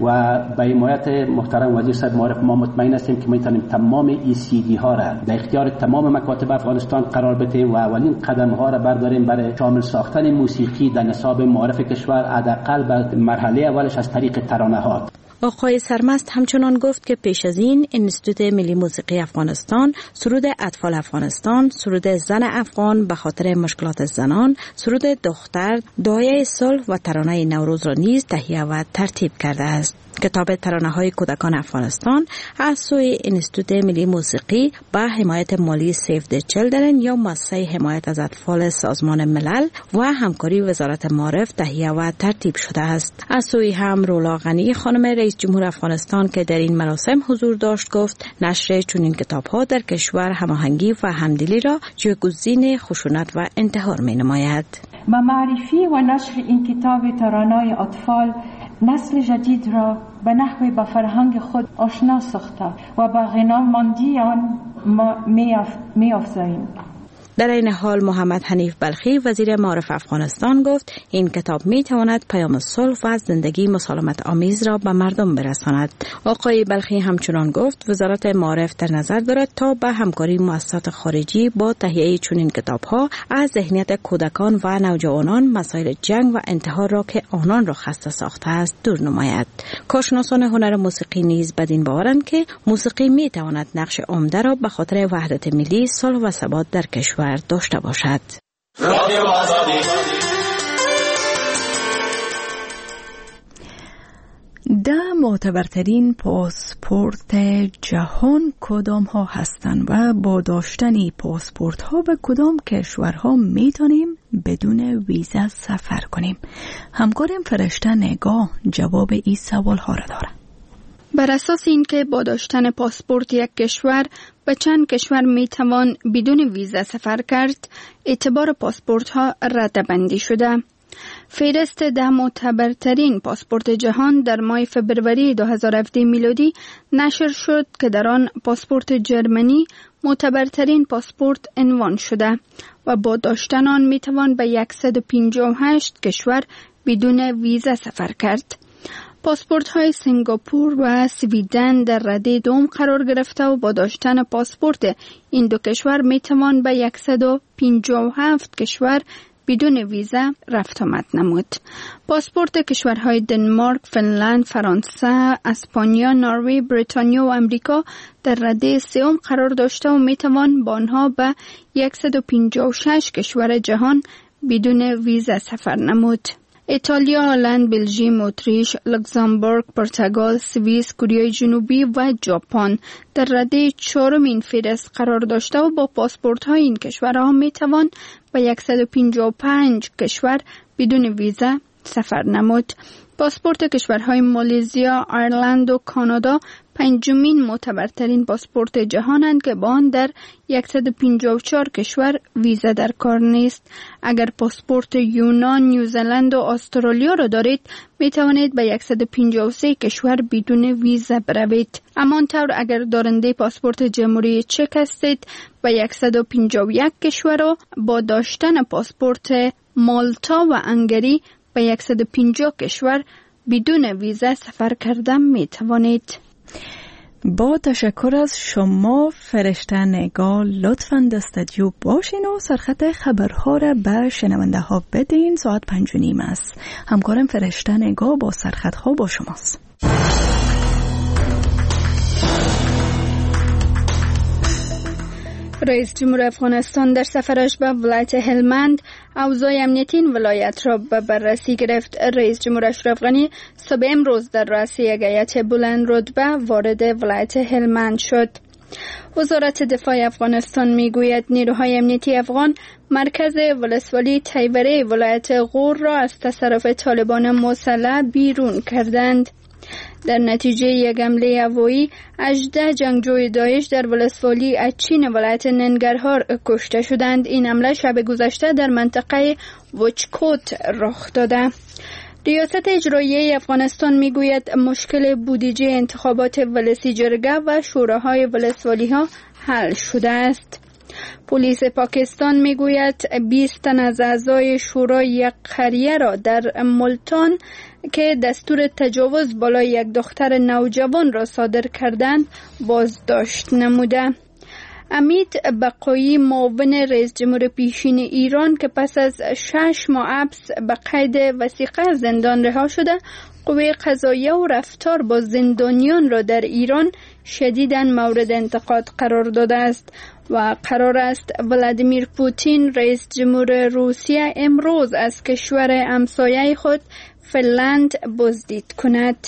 S3: و به حمایت محترم وزیر صاحب معارف ما مطمئن هستیم که میتونیم تمام ای سی دی ها را در اختیار تمام مکاتب افغانستان قرار بدیم و اولین قدم ها را برداریم برای شامل ساختن موسیقی در نصاب معارف کشور، حداقل به مرحله اولش از طریق ترانه ها.
S17: آقای سرمست همچنان گفت که پیش از این انستیتوت ملی موسیقی افغانستان سرود اطفال افغانستان، سرود زن افغان به خاطر مشکلات زنان، سرود دختر، دعای صلح و ترانه نوروز را نیز تهیه و ترتیب کرده است. کتاب ترانه‌های کودکان افغانستان از سوی انستیتوت ملی موسیقی با حمایت مالی سیو د چیلدرن یا مؤسسه حمایت از اطفال سازمان ملل و همکاری وزارت معارف تهیه و ترتیب شده است. از سوی هم رولا غنی خانم رئیس جمهور افغانستان که در این مراسم حضور داشت گفت نشر چنین کتاب‌ها در کشور هماهنگی و همدلی را جایگزین خشونت و انتحار می‌نماید.
S4: با معرفی و نشر این کتاب ترانه‌های اطفال نسل جدید را به نحوی به فرهنگ خود آشنا ساخته و به غناماندی آن می‌افزاییم.
S17: در این حال محمد حنیف بلخی وزیر معارف افغانستان گفت این کتاب می تواند پیام صلح و زندگی مسالمت آمیز را به مردم برساند. آقای بلخی همچنان گفت وزارت معارف در نظر دارد تا به همکاری مؤسسات خارجی با تهیه چنین کتاب‌ها از ذهنیت کودکان و نوجوانان مسائل جنگ و انتحار را که آنان را خسته ساخته است دور نماید. کارشناسان هنر موسیقی نیز بدین باورند که موسیقی می تواند نقش عمده را به خاطر وحدت ملی، صلح و ثبات در کشور داشته باشد. رادیو آزادی.
S1: ده معتبرترین پاسپورت جهان کدام ها هستند و با داشتن پاسپورت ها به کدام کشورها میتونیم بدون ویزا سفر کنیم؟ همکارم فرشته نگاه جواب این سوال ها را داره.
S5: بر اساس اینکه با داشتن پاسپورت یک کشور به چند کشور میتوان بدون ویزا سفر کرد، اعتبار پاسپورت ها رده‌بندی شده. فهرست 10 معتبرترین پاسپورت جهان در ماه فبروری 2017 میلادی نشر شد که در آن پاسپورت جرمنی معتبرترین پاسپورت عنوان شده و با داشتن آن میتوان به 158 کشور بدون ویزا سفر کرد. پاسپورت های سنگاپور و سویدن در رده دوم قرار گرفته و با داشتن پاسپورت این دو کشور میتوان به 157 کشور بدون ویزا رفت آمد نمود. پاسپورت کشورهای دنمارک، فنلند، فرانسه، اسپانیا، نروژ، بریتانیا و امریکا در رده سوم قرار داشته و میتوان با آنها به 156 کشور جهان بدون ویزا سفر نمود. ایتالیا، هلند، بلژیم، اتریش، لوکزامبورگ، پرتغال، سوئیس، کره جنوبی و ژاپن در رده چهارم این فهرست قرار داشته و با پاسپورت‌های این کشورها میتوان به 155 کشور بدون ویزا سفر نمود. پاسپورت کشورهای مالزیا، ایرلند و کانادا پنجمین معتبرترین پاسپورت جهانند که با آن در 154 کشور ویزا در کار نیست. اگر پاسپورت یونان، نیوزلند و استرالیا را دارید می توانید به 153 کشور بدون ویزا بروید. همانطور اگر دارنده پاسپورت جمهوری چک هستید به 151 کشور و با داشتن پاسپورت مالتا و هنگری به 150 کشور بدون ویزا سفر کردن می توانید.
S1: با تشکر از شما فرشته نگاه، لطفاً در استودیو باشین و سرخط خبرها را به شنونده ها بدین. ساعت 5:30 است. همکارم فرشته نگاه با سرخط ها با شماست.
S5: رئیس جمهور افغانستان در سفرش به ولایت هلمند اوضاع امنیتی این ولایت را به بررسی گرفت. رئیس جمهور اشرف غنی صبح امروز در رأس یک هیئت بلند رتبه وارد ولایت هلمند شد. وزارت دفاع افغانستان میگوید نیروهای امنیتی افغان مرکز ولسوالی تیوره ولایت غور را از تصرف طالبان مسلح بیرون کردند. در نتیجه یک حمله هوایی 18 جنگجوی داعش در ولسوالی اچین ولایت ننگرهار کشته شدند. این حمله شب گذشته در منطقه وچکوت رخ داده. ریاست اجراییه افغانستان میگوید مشکل بودجه انتخابات ولسی جرگه و شوراهای ولسوالی ها حل شده است. پلیس پاکستان میگوید 20 تن از اعضای شورای یک قریه را در ملتان که دستور تجاوز بالای یک دختر نوجوان را صادر کردند بازداشت نموده. امید بقایی، معاون رئیس جمهور پیشین ایران که پس از 6 ماه حبس به قید وثیقه از زندان رها شده، قوه قضاییه و رفتار با زندانیان را در ایران شدیداً مورد انتقاد قرار داده است و قرار است ولادیمیر پوتین رئیس جمهور روسیه امروز از کشور همسایه خود فنلند بازدید کند.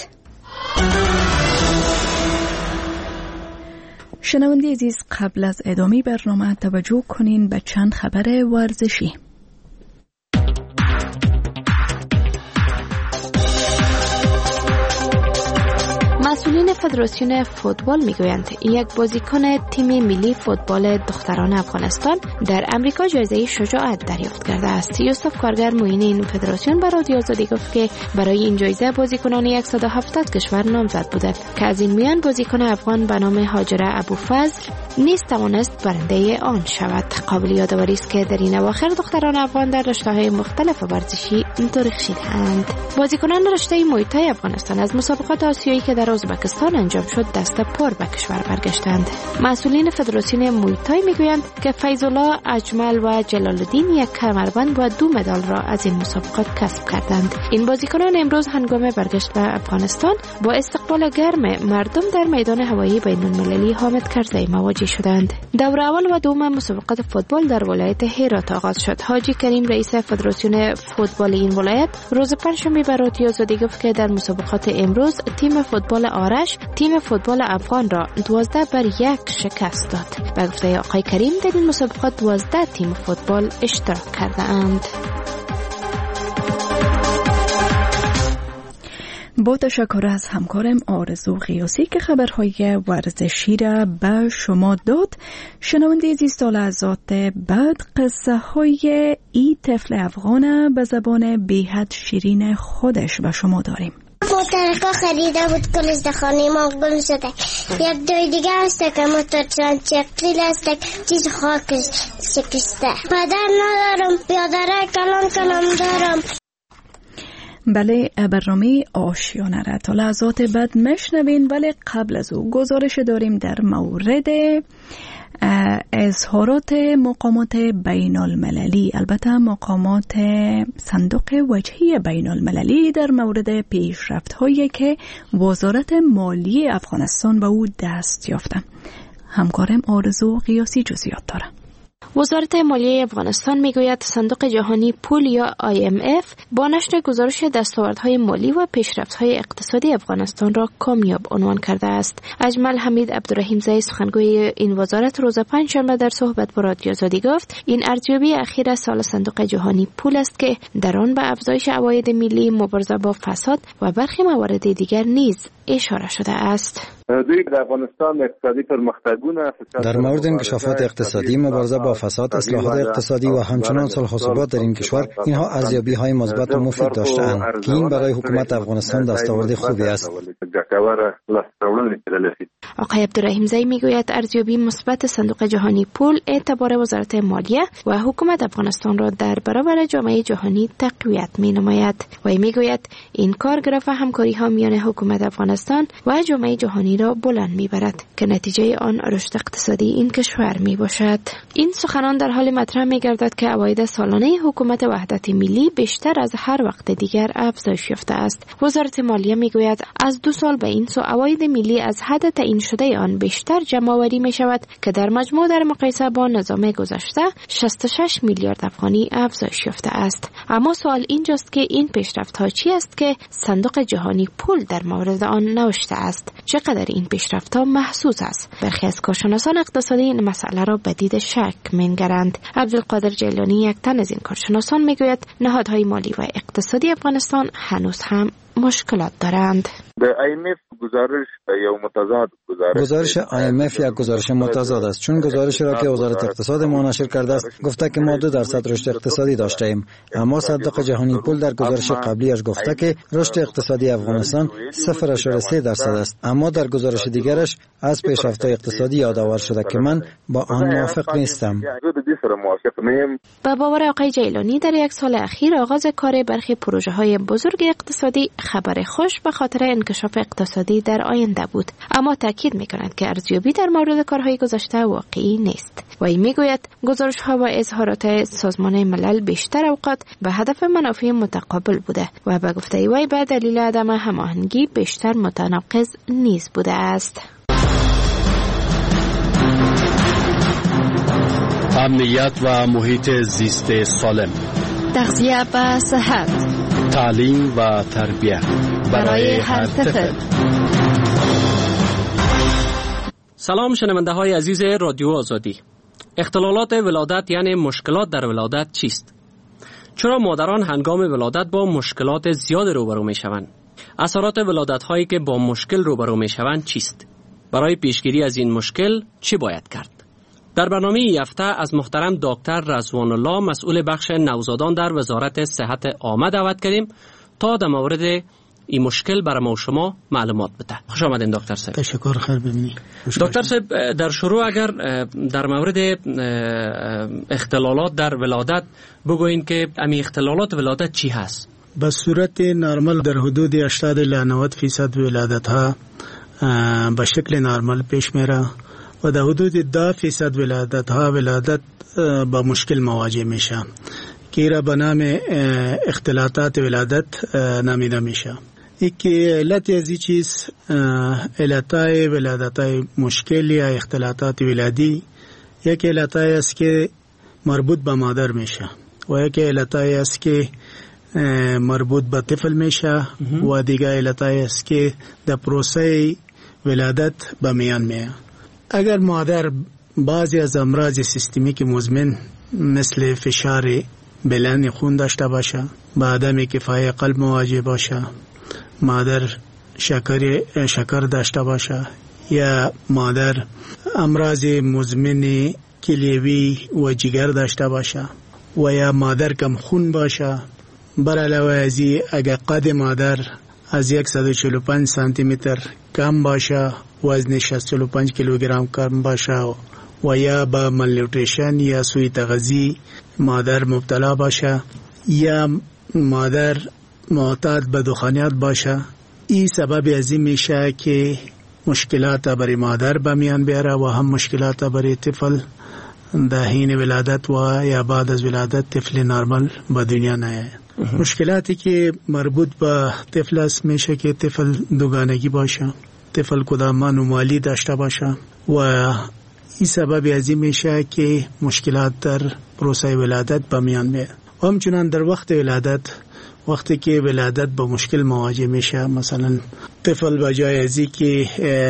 S1: شنونده عزیز، قبل از ادامه برنامه توجه کنین به چند خبر ورزشی.
S6: مسئولین فدراسیون فوتبال میگویند یک بازیکن تیم ملی فوتبال دختران افغانستان در امریکا جایزه شجاعت دریافت کرده است. یوسف کارگر معین این فدراسیون به رادیو آزادی گفت که برای این جایزه بازیکنان 170 کشور نامزد بودند که از این میان بازیکن افغان به نام هاجره ابوفضل نیز توانست برنده آن شود. قابل یادآوری است که در این اواخر دختران افغان در رشته‌های مختلف ورزشی درخشیدند. بازیکنان رشته موی تای افغانستان از مسابقات آسیایی که در ازبکستان انجام شد دست پر به کشور برگشتند. مسئولین فدراسیون موی تای میگویند که فیض الله اجمل و جلال الدین یک کمربند و 2 مدال را از این مسابقات کسب کردند. این بازیکنان امروز هنگام برگشت به افغانستان با استقبال گرم مردم در میدان هوایی بین‌المللی حامد کرزی مواجه شدند. دور اول و دوم مسابقات فوتبال در ولایت هرات آغاز شد. حاجی کریم رئیس فدراسیون فوتبال این ولایت روز پنجشنبه به رادیو آزادی گفت که در مسابقات امروز تیم فوتبال آرش تیم فوتبال افغان را 12-1 شکست داد. به گفته آقای کریم در این مسابقات 12 تیم فوتبال اشتراک کرده اند.
S1: با تشکر از همکارم آرزو قیاسی که خبرهای ورزشی را به شما داد. شنونده عزیز، تا لحظات بعد قصه های ای طفل افغان به زبان بیحد شیرین خودش به شما داریم.
S23: موترکا خریده بود کلش در خانه ما گل شده. یک دوی دیگه هسته که موتر چکلیل هسته چیز خاکش شکسته. پدر ندارم، بیادره کلام دارم.
S1: بله، برنامه آشیانه را تا لحظات بعد مشنوین، ولی قبل از او گزارش داریم در مورد اظهارات مقامات بین المللی، البته مقامات صندوق وجهی بین المللی در مورد پیشرفت هایی که وزارت مالی افغانستان به او دست یافته. همکارم آرزو قیاسی جزئیات داره.
S6: وزارت مالیه افغانستان میگوید صندوق جهانی پول یا IMF با نشر گزارش دستاوردهای مالی و پیشرفت‌های اقتصادی افغانستان را کامیاب عنوان کرده است. اجمل حمید عبدالرحیمزئی سخنگوی این وزارت روز پنجشنبه در صحبت با رادیو آزادی گفت این ارزیابی اخیر سال صندوق جهانی پول است که در آن به افزایش عواید ملی، مبارزه با فساد و برخی موارد دیگر نیز اشاره شده است.
S7: در مورد انکشافات اقتصادی، مبارزه با فساد، اصلاحات اقتصادی و همچنان صلح و ثبات در این کشور، اینها ارزیابی‌های مثبت و مفید داشته‌اند که این برای حکومت افغانستان دستاورد خوبی است.
S6: آقای عبدالرحیمزئی میگوید ارزیابی مثبت صندوق جهانی پول اعتبار وزارت مالیه و حکومت افغانستان را در برابر جامعه جهانی تقویت می‌نماید و میگوید این کار گراف همکاری‌ها میان حکومت افغانستان و جامعه جهانی را بلند میبرد که نتیجه آن رشد اقتصادی این کشور میباشد. این سخنان در حال مطرح میگردد که عواید سالانه حکومت وحدت ملی بیشتر از هر وقت دیگر افزایش یافته است. وزارت مالیه میگوید از 2 سال به این سو عواید ملی از حد تعیین شده آن بیشتر جمع آوری می شود که در مجموع در مقایسه با نظام گذشته 66 میلیارد افغانی افزایش یافته است. اما سوال اینجاست که این پیشرفت ها چی است که صندوق جهانی پول در مورد آن نوشته است؟ چقدر این پیشرفت ها محسوس است؟ برخی از کارشناسان اقتصادی این مسئله را به دید شک می‌نگرند. عبدالقادر جیلانی، یک تن از این کارشناسان، میگوید نهادهای مالی و اقتصادی افغانستان هنوز هم مشکلات دارند.
S7: گزارش IMF یک گزارش متضاد است، چون گزارشی را که وزارت اقتصاد ما نشر کرده است گفته که ما 2% رشد اقتصادی داشته ایم، اما صندوق جهانی پول در گزارش قبلیش گفته که رشد اقتصادی افغانستان 0.3% است، اما در گزارش دیگرش از پیشرفت‌های اقتصادی یادآور شده که من با آن موافق نیستم.
S6: با باور آقای جیلانی در یک سال اخیر آغاز کار برخی پروژه‌های بزرگ اقتصادی خبر خوش به خاطر انکشاف اقتصادی در آینده بود، اما تاکید می‌کند که ارزیابی در مورد کارهای گذشته واقعی نیست. و این میگوید گزارش‌ها و اظهارات سازمان ملل بیشتر اوقات به هدف منافع متقابل بوده و به گفته وی به دلیل عدم هماهنگی بیشتر متناقض نیز بوده است.
S8: امنیت و محیط زیست سالم،
S1: تغذیه و صحت،
S8: تعلیم و تربیت
S1: برای هر طفل.
S9: سلام شنونده های عزیز رادیو آزادی. اختلالات ولادت یعنی مشکلات در ولادت چیست؟ چرا مادران هنگام ولادت با مشکلات زیاد روبرو می شوند؟ اثرات ولادت هایی که با مشکل روبرو می شوند چیست؟ برای پیشگیری از این مشکل چی باید کرد؟ در برنامه این هفته از محترم دکتر رضوان الله، مسئول بخش نوزادان در وزارت صحت عامه، دعوت کردیم تا در مورد این مشکل برای ما و شما معلومات بده. خوش آمدین دکتر صاحب.
S10: تشکر، خیر ببینید.
S9: دکتر صاحب، در شروع اگر در مورد اختلالات در ولادت بگوین که امی اختلالات ولادت چی هست؟
S10: به صورت نرمال در حدود 80 الی 90% ولادت ها به شکل نرمال پیش میره و در حدود 10% ولادت ها با مشکل مواجه میشه که را به نام اختلالات ولادت نامیده میشه. یکی علت از این چیز علتای ولادتای مشکل یا اختلالات ولادی، یک علتای است که مربوط به مادر میشه و یک علتای است که مربوط به طفل میشه و دیگه علتای است که در پروسه ولادت به میان میاد. اگر مادر بعضی از امراض سیستمیک مزمن مثل فشار بلند خون داشته باشه، با عدم کفایت قلب مواجه باشه، مادر شکر داشته باشه یا مادر امراض مزمن کلیوی و جگر داشته باشه و یا مادر کم خون باشه، بر علاوه از این اگر قد مادر از 145 سانتی متر کم باشه، وزن 65 کیلوگرم کم باشه و یا با مالنیوتریشن یا سوء تغذیه مادر مبتلا باشه یا مادر معتاد به دخانیات باشه، این سبب از این میشه که مشکلات برای مادر به میان بیاره و هم مشکلات برای طفل در حین ولادت و یا بعد از ولادت طفل نرمال به دنیا نیاید. مشکلاتی که مربوط به طفل است میشه که طفل دوگانگی باشه، طفل کدام انومالی داشته باشه و این سبب از این میشه که مشکلات در پروسه ولادت به میان میاد. همچنان در وقت ولادت، وقتی که ولادت با مشکل مواجه میشه، مثلا طفل به جای ازی که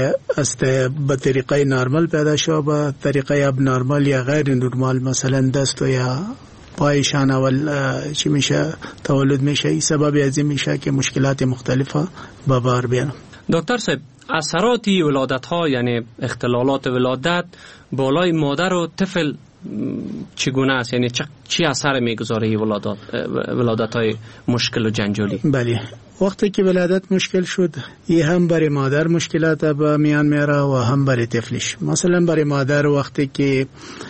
S10: به طریقه نرمال پیدا شد به طریقه اب نرمال یا غیر نرمال، مثلا دست یا پایشان اول چی میشه تولد میشه، این سبب از این میشه که مشکلات مختلفه به بار بیارن.
S9: دکتر صاحب، اثرات ولادت ها یعنی اختلالات ولادت بالای مادر و طفل چگونه است؟ یعنی چی اثر میگذاره ولادت های مشکل و جنجالی؟
S10: بله، وقتی که ولادت مشکل شد، این هم برای مادر مشکلات به میان میاره و هم برای طفلش. مثلا برای مادر وقتی که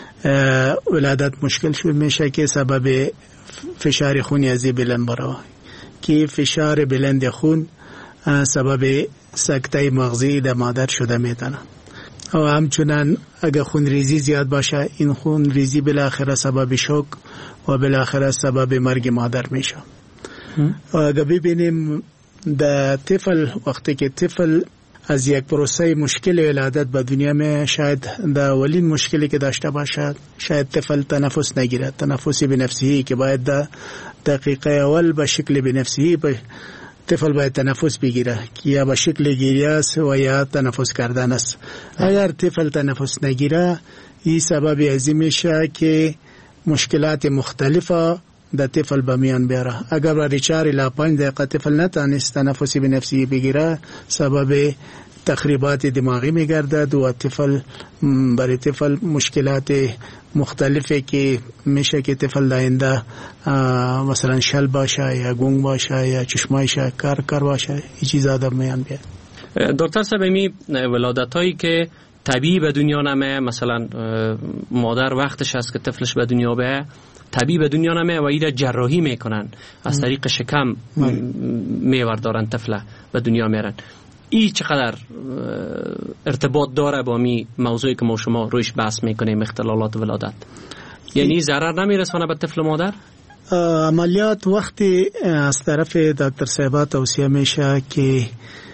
S10: ولادت مشکل شد میشه که سبب فشار خونی ازی بلند برای که فشار بلند خون سبب سکته مغزی در مادر شده میتونه. و همچنان اگر خون ریزی زیاد باشه، این خون ریزی بالاخره سبب شوک و بالاخره سبب مرگ مادر میشه. و اگر ببینیم در طفل، وقتی که طفل از یک پروسه مشکل ولادت به دنیا می، شاید در اولین مشکلی که داشته باشد، شاید طفل تنفس نگیرد، تنفسی بنفسهی که باید در دقیقه اول به شکل بنفسهی طفل باید تنفس بگیره که یا به شکل گیری است و یا تنفس کردن است. اگر طفل تنفس نگیره، این سبب از این میشه که مشکلات مختلفه در طفل به میان بیاره. اگر برای 4 الی 5 دقیقه طفل نتانست تنفسی بنفسهی بگیره، سبب تخریبات دماغی میگردد و برای طفل مشکلات مختلفه که میشه که طفل آینده مثلا شل باشه یا گونگ باشه یا چشمایش کار باشه، این چیزا در میان بیاد.
S9: دکتر صاحب، می ولادت هایی که طبیعی به دنیا نمیه، مثلا مادر وقتش هست که طفلش به دنیا بیاد، طبیعی به دنیا نمیه و ایره جراحی میکنن، از طریق شکم میوردارن طفل به دنیا میرن. این چقدر ارتباط داره با می موضوعی که ما شما رویش بحث میکنیم، اختلالات ولادت؟ یعنی ضرر نمیرسونه به طفل مادر؟
S10: عملیات وقتی از طرف دکتر صاحبا توصیه میشه که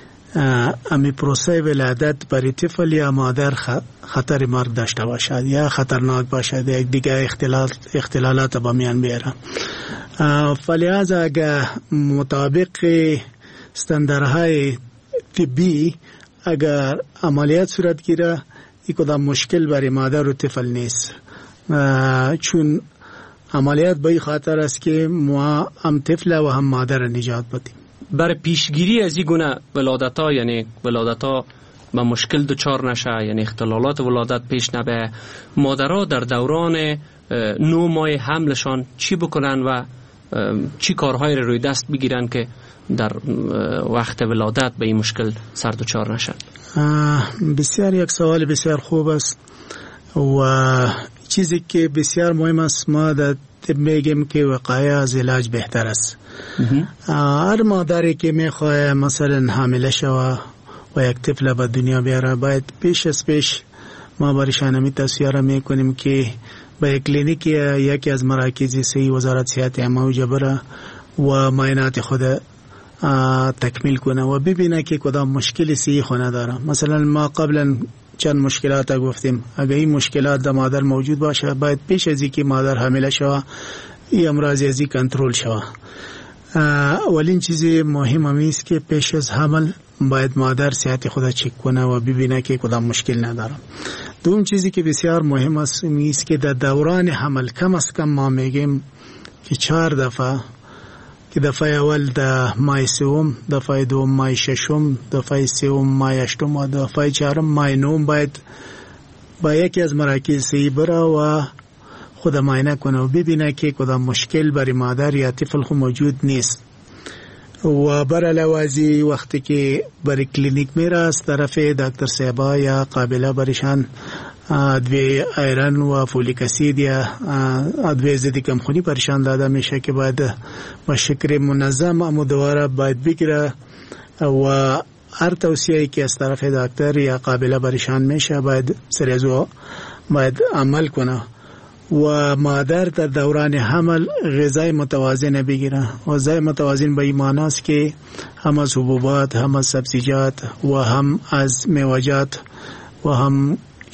S10: امی پروسه ولادت برای طفل یا مادر خطر مرگ داشته باشد یا خطرناک باشد، یک دیگه اختلالات با میان بیاره. فلذا اگر مطابق استانداردهای طبی اگر عملیات صورت گیره، این کدام مشکل برای مادر و طفل نیست، چون عملیات به این خاطر است که ما هم طفل و هم مادر نجات بدیم.
S9: برای پیشگیری از این گونه ولادت ها، یعنی ولادت ها با مشکل دچار نشه، یعنی اختلالات ولادت پیش نبه، مادرها در دوران 9 ماه حملشان چی بکنن و چی کارهای روی دست بگیرن که در وقت ولادت به این مشکل سر دچار نشن؟
S10: بسیار یک سوال بسیار خوب است و چیزی که بسیار مهم است، ما در طب میگیم که وقایه از علاج بهتر است. هر مادری که میخواه مثلا حامله شوه و یک طفل به دنیا بیاره، باید پیش از پیش ما برایشان می توصیه میکنیم که به یک کلینیک یکی از مراکز صحی وزارت صحت عامه بره و معاینات خود تکمیل کنه و ببینه که کدام مشکلی صحی خونه داره. مثلا ما قبلا چند مشکلات گفتیم، اگر این مشکلات در مادر موجود باشه، باید پیش از اینکه مادر حامله شوه این امراض ازی کنترل شوه. اولین چیز مهم است که پیش از حمل باید مادر صحت خود چک کنه و ببینه که کدام مشکل نداره. دوم چیزی که بسیار مهم است که در دوران حمل کم از کم ما میگیم که 4 دفعه، که دفعه اول در ماه 3، دفعه دوم ماه 6، دفعه سوم ماه 8 و دفعه 4 ماه 9 باید با یکی از مراکز صحی بره و خود معاینه کنه و ببینه که کدام مشکل برای مادر یا طفل خود موجود نیست. و بر علاوه وقتی که برای کلینیک میره، از طرف دکتر صاحبا یا قابله برشان ادویه ایرن و فولیک اسید یا ادویه ضد کمخونی برشان داده میشه که باید با شکل منظم و دوباره باید بگیره و هر توصیه‌ای که از طرف دکتر یا قابله برشان میشه باید سریزو باید عمل کنه. و مادر در دوران حمل غذای متوازن بگیره. غذای متوازن به این معنی است که هم از حبوبات، هم از سبزیجات و هم از میوه‌جات و هم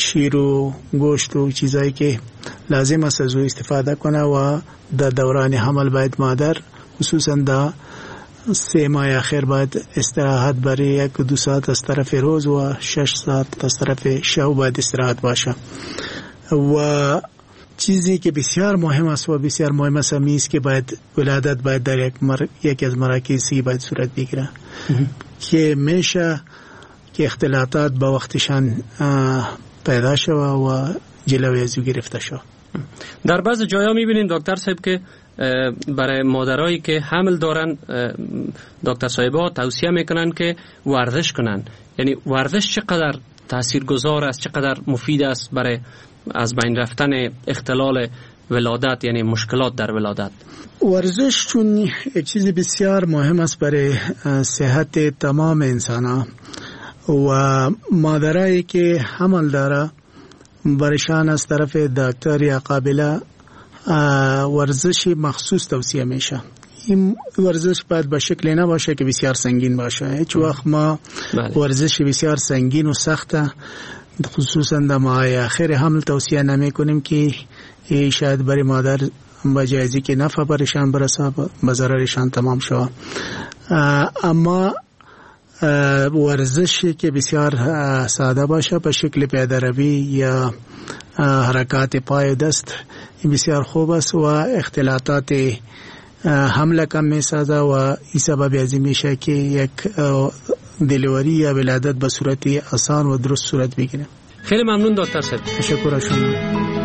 S10: شیر و گوشت و چیزایی که لازم است از او استفاده کنه و در دوران حمل باید مادر خصوصا در 3 ماه اخیر باید استراحت برای 1-2 ساعت از طرف روز و 6 ساعت از طرف شب باید استراحت باشه. و چیزی که بسیار مهم است و بسیار مهم است است که باید ولادت باید در یکی از مراکزی باید صورت بگیره که میشه که اختلاطات با وقتشان پیدا شود و جلوی از او گرفته شود.
S9: در بعض جایا میبینیم دکتر صاحب که برای مادرایی که حمل دارن دکتر صاحبا توصیه میکنن که ورزش کنن. یعنی ورزش چقدر تاثیرگذار است، چقدر مفید است برای از بین رفتن اختلال ولادت، یعنی مشکلات در ولادت؟
S10: ورزش چون یک چیز بسیار مهم است برای صحت تمام انسان و مادرایی که حمل داره برشان از طرف دکتر یا قابله ورزش مخصوص توصیه میشه. این ورزش باید به شکلی نباشه که بسیار سنگین باشه. هیچ وقت ما ورزش بسیار سنگین و سخته خصوصا در ماهای آخر حمل توصیه نمی کنیم که شاید برای مادر با جایزی که نفع برشان برسه به ضررشان تمام شود. اما ورزشی که بسیار ساده باشه به شکل پیاده‌روی یا حرکات پای و دست بسیار خوب است و اختلاطات حمله کم می سازه و این سبب ازی میشه که یک دلیوری یا ولادت به صورت آسان و درست صورت بگیره.
S9: خیلی ممنون دکتر صاحب.
S10: تشکر از شما.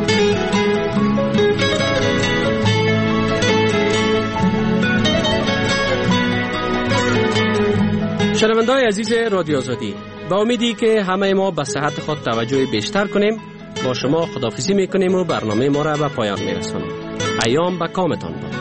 S9: شنونده‌های عزیز رادیو آزادی، با امیدی که همه ما به صحت خود توجه بیشتر کنیم با شما خداحافظی میکنیم و برنامه ما را به پایان میرسانیم. ایام به کامتان باد.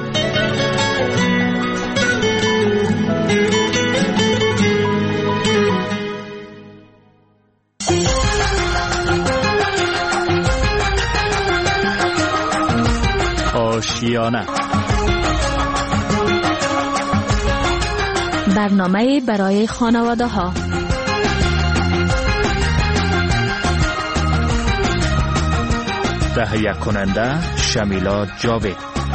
S12: آشیانه،
S6: برنامه برای خانواده ها.
S12: تهیه کننده شمیلا جاوید.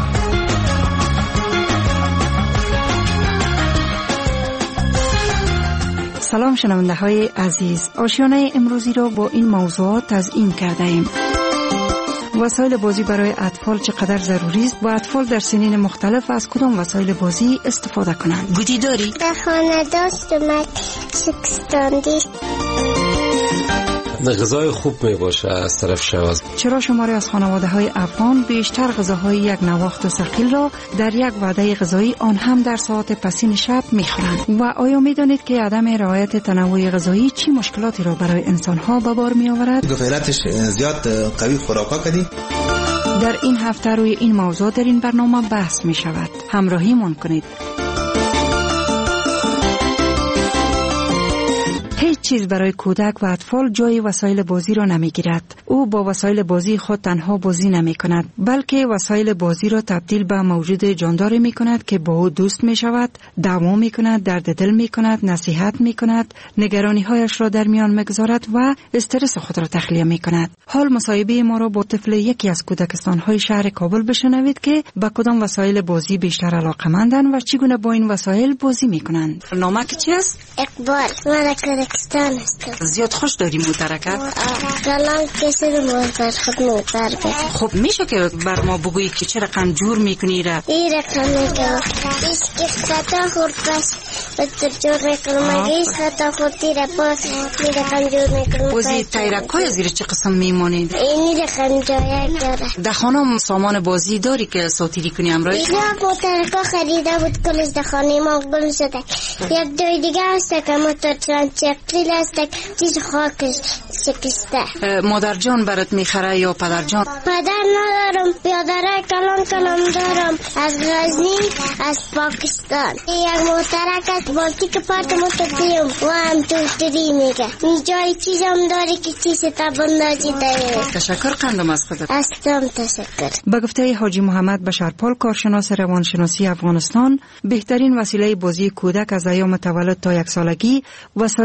S11: سلام شنونده های عزیز، آشیانه امروزی را با این موضوعات تزیین کرده ایم. وسایل بازی برای اطفال چقدر ضروری است و اطفال در سنین مختلف از کدام وسایل بازی استفاده کنند؟
S23: گویی داری؟ در خانه داشت اومد سکستاندی.
S13: غذای خوب می باشه از طرف شواز.
S11: چرا شماری از خانواده های افغان بیشتر غذاهای یک نواخت و ثقیل را در یک وعده غذایی آن هم در ساعات پسین شب می خورند؟ و آیا می دانید که عدم رعایت تنوع غذایی چی مشکلاتی را برای انسان ها به بار می آورد؟
S15: غیرتش زیاد قوی خوراکا کردی؟
S11: در این هفته روی این موضوع در این برنامه بحث می شود. همراهی من کنید. هیچ چیز برای کودک و اطفال جای وسایل بازی را نمی گیرد. او با وسایل بازی خود تنها بازی نمی کند، بلکه وسایل بازی را تبدیل به موجود جانداری می کند که با او دوست می شود، دعوا می کند، درد دل می کند، نصیحت می کند، نگرانی هایش را در میان می گذارد و استرس خود را تخلیه می کند. حال مصاحبه ما را با طفل یکی از کودکستان های شهر کابل بشنوید که با کدام وسایل بازی بیشتر علاقه‌مندند و چگونه با این وسایل بازی می کنند. نامه چی است؟
S23: اقبال. من کردستان هستم.
S11: زیاد خوش داری موترکت؟
S23: کلان کسی رو موتر خود موتر بگم.
S11: خب میشه که بر ما بگویی که چه رقم جور میکنی را؟
S23: این رقم میکنم ایش که خطا خورد پس بطور جور میکنم. اگه ایش خطا خوردی را باز این رقم جور میکنم.
S11: بازی تایرک های زیر چه قسم میمانید؟
S23: این رقم جایک داره.
S11: در خانم سامان بازی داری که ساتیری کنی امروز؟
S23: اینا موترکا خریده بود کلش در خانه ما گل شده. یک دوی دیگه هسته که موتر چقیل هسته چیز خاکش شکسته.
S11: مادر جان برات میخره یا پدر جان؟
S23: پدر ندارم، بیادره کلان دارم از غزنی از پاکستان. یک موترک از بالتی که پارت متدیم و هم توشتری میگه اینجای چیزم داری که چیز تبندازی داره.
S11: تشکر قندم از خودت.
S23: استم تشکر.
S11: به گفته حاجی محمد بشرپال کارشناس روانشناسی افغانستان، بهترین وسیله بازی کودک از ایام تولد تا 1 سالگی وسایل رنگی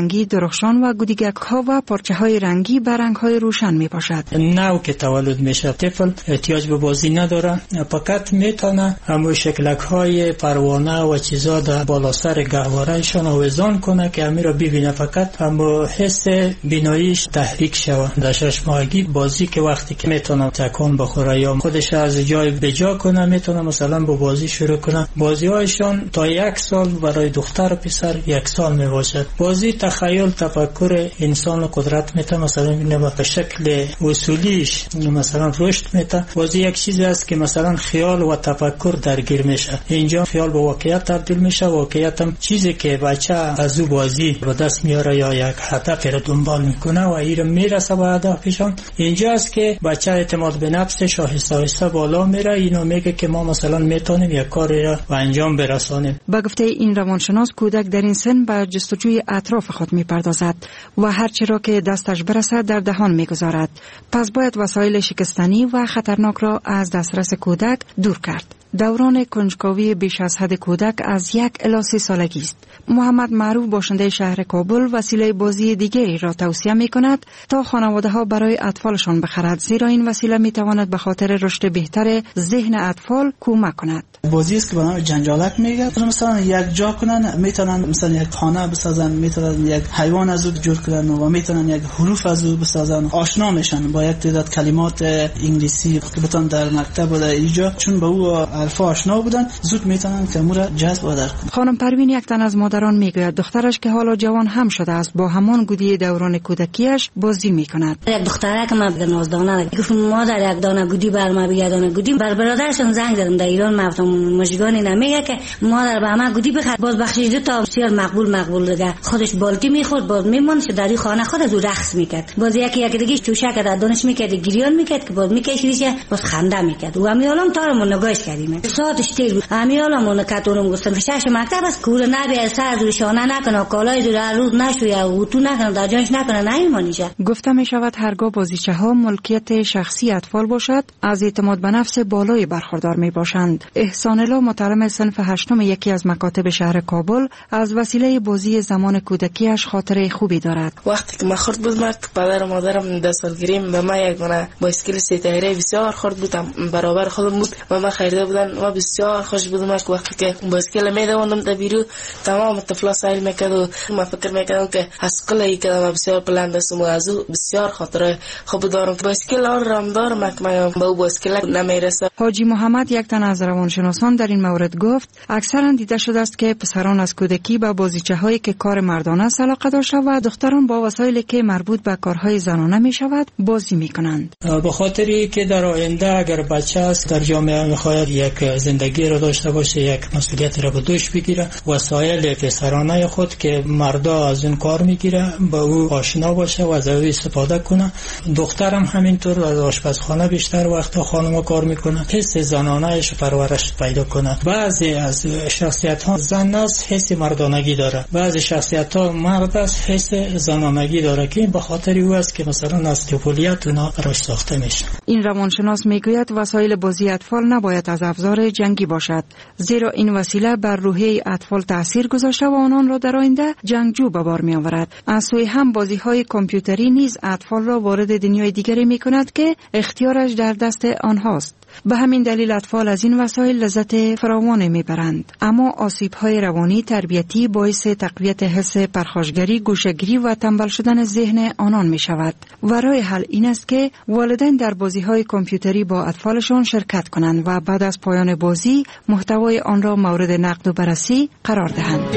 S11: رنگی درخشان و گودیگک ها و پارچه های رنگی به رنگ های روشن می باشد.
S14: نو که تولد میشه طفل احتیاج به بازی نداره، فقط میتونه همون شکلک های پروانه و چیزا در بالا سر گهوارهشان آویزان کنه که همین رو ببینه، فقط همون حس بیناییش تحریک شود. در 6 ماهگی بازی که وقتی که میتونه تکان بخوره یا خودش از جای به جا کنه، میتونه مثلا با بازی شروع کنه. بازی هایشان تا 1 سال برای دختر و پسر 1 سال می باشد. بازی تخیل تفکر انسان قدرت میته، مثلا به شکل اصولیش مثلا رشد میته. بازی یک چیزی است که مثلا خیال و تفکر درگیر میشه، اینجا خیال به واقعیت تبدیل میشه، واقعیت هم چیزی که بچه از او بازی به دست میاره یا یک هدف را دنبال میکنه و این میرسه به هدفشان. اینجا است که بچه اعتماد به نفسش آهسته آهسته بالا میره، اینو میگه که ما مثلا میتونیم یک کاری را به انجام برسانیم.
S11: با گفته این روانشناس، کودک در این سن به جستجوی اطراف خود میپردازد و هر چی را که دستش برسد در دهان میگذارد. پس باید وسایل شکستنی و خطرناک را از دسترس کودک دور کرد. دوران کنجکاوی بیش از حد کودک از 1 الی 3 سالگی است. محمد معروف باشنده شهر کابل وسیله بازی دیگری را توصیه می کند تا خانواده ها برای اطفالشان بخرد، زیرا این وسیله می تواند به خاطر رشد بهتر ذهن اطفال کمک کند.
S16: بازی است که به نام جنجالک میگه، مثلا یک جا کنن، میتونن مثلا یک خانه بسازن، میتونن یک حیوان از او جور کنن و میتونن یک حروف از او بسازن. آشنا میشن با یک تعداد کلمات انگلیسی که بتون در مکتب و در اینجا چون به او الفا آشنا بودن زود میتونن که امور جذب کنن.
S11: خانم پروین، یک تن از مادران میگوید دخترش که حالا جوان هم شده است با همان گودی دوران کودکیش بازی میکند.
S18: یک دخترک ما به نازدانه گفت مادر یک دانه گودی بر ما بگه، دانه گودی بر برادرشون زنگ زدم در ایران، مفتم مشگانی نمیگه که مادر به ما گودی بخره، باز بخشیده تا بسیار مقبول دیگه. خودش بالتی میخورد، باز میموند در این خانه خود از رقص میکرد، باز یک دیگه چوشه که دانش میکرد، گریان میکرد که باز میکشیدش، باز خنده میکرد. و امیالم تارمون نگاهش کردیم، ساعتش تیر بود. امیالمون کاتورم گفتن که شش مکتب است، کور نبی سر دور شانه نکنه، کالای دور روز نشویه، اوتو نکنه، در جانش نکنه، نمیمونیشه.
S11: گفته می شود هرگاه بازیچه ها ملکیت شخصی اطفال باشد از اعتماد به نفس بالای برخوردار می باشند. احسان الله، متعلم صنف 8 یکی از مکاتب شهر کابل، از وسیله بازی زمان کودکیش خاطره خوبی دارد.
S21: وقتی که من خرد بودم، پدر و مادرم 10 سالگیریم به من یک دونه بایسکل 3 تایره بسیار خرد بودم، برابر خودم بود و من خریده بودن. ما بسیار خوش بودم که وقتی که بایسکل میدوندم در بیرو تمام طفلا سایل میکرد و من فکر میکردم که اسقلی که من بسیار بلند است و از او بسیار خاطره خوب دارم. بایسکل آرام دارم که من به بایسکل نمیرسم.
S11: حاجی محمد، یک تن از روانشناسان، در این مورد گفت اکثرا دیده شده است که پسران از کودکی با بازیچه هایی که کار مردانه است علاقه داشته و دختران با وسایلی که مربوط به کارهای زنانه می شود بازی می کنند.
S14: به خاطری که در آینده اگر بچه است در جامعه میخواهد یک زندگی را داشته باشه، یک مسئولیت را به دوش بگیره، وسایل پسرانه خود که مردا از اون کار میگیره با او آشنا باشه و از او استفاده کنه. دخترم همینطور از آشپزخانه بیشتر وقت خانم کار میکنه، حس زنانه‌اش پرورش پیدا کنه. بعضی از شخصیت ها زن است حس مردانگی داره، بعضی شخصیت ها مرد است حس زنانگی داره که به خاطر او است که مثلا از طفولیت اونا براش ساخته میشه.
S11: این روانشناس میگوید وسایل بازی اطفال نباید از افزار جنگی باشد، زیرا این وسیله بر روحیه اطفال تاثیر گذاشته و آنان را در آینده جنگجو به بار می آورد. از سوی هم بازی‌های کامپیوتری نیز اطفال را وارد دنیای دیگری می کند که اختیارش در دست آنهاست. به همین دلیل اطفال از این وسایل لذت فراوان میبرند، اما آسیب‌های روانی تربیتی باعث تقویت حس پرخاشگری، گوشه‌گیری و تنبل شدن ذهن آنان می شود. و راه حل این است که والدین در بازی‌های کامپیوتری با اطفالشان شرکت کنند و بعد از پایان بازی محتوای آن را مورد نقد و بررسی قرار دهند.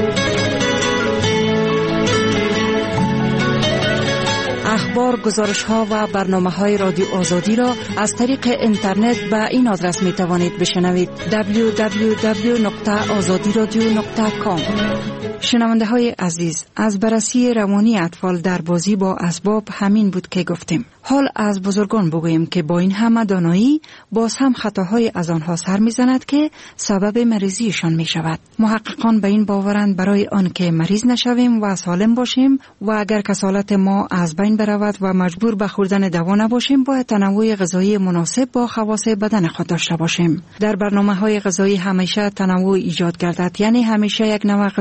S11: اخبار، گزارش‌ها و برنامه‌های رادیو آزادی را از طریق اینترنت به این آدرس می‌توانید بشنوید: www.azadiradio.com. شنونده‌های عزیز، از بررسی روانی اطفال در بازی با اسباب همین بود که گفتیم. حال از بزرگان بگوییم که با این همه دانایی باز هم خطاهای از آنها سر می‌زند که سبب مریضیشان می‌شود. محققان به این باورند برای آن که مریض نشویم و سالم باشیم و اگر کسالت ما از بین برود و مجبور به خوردن دوا نباشیم، باید تنوع غذایی مناسب با خواص بدن خود داشته باشیم. در برنامه‌های غذایی همیشه تنوع ایجاد گردد، یعنی همیشه یک نوع غذا خوردن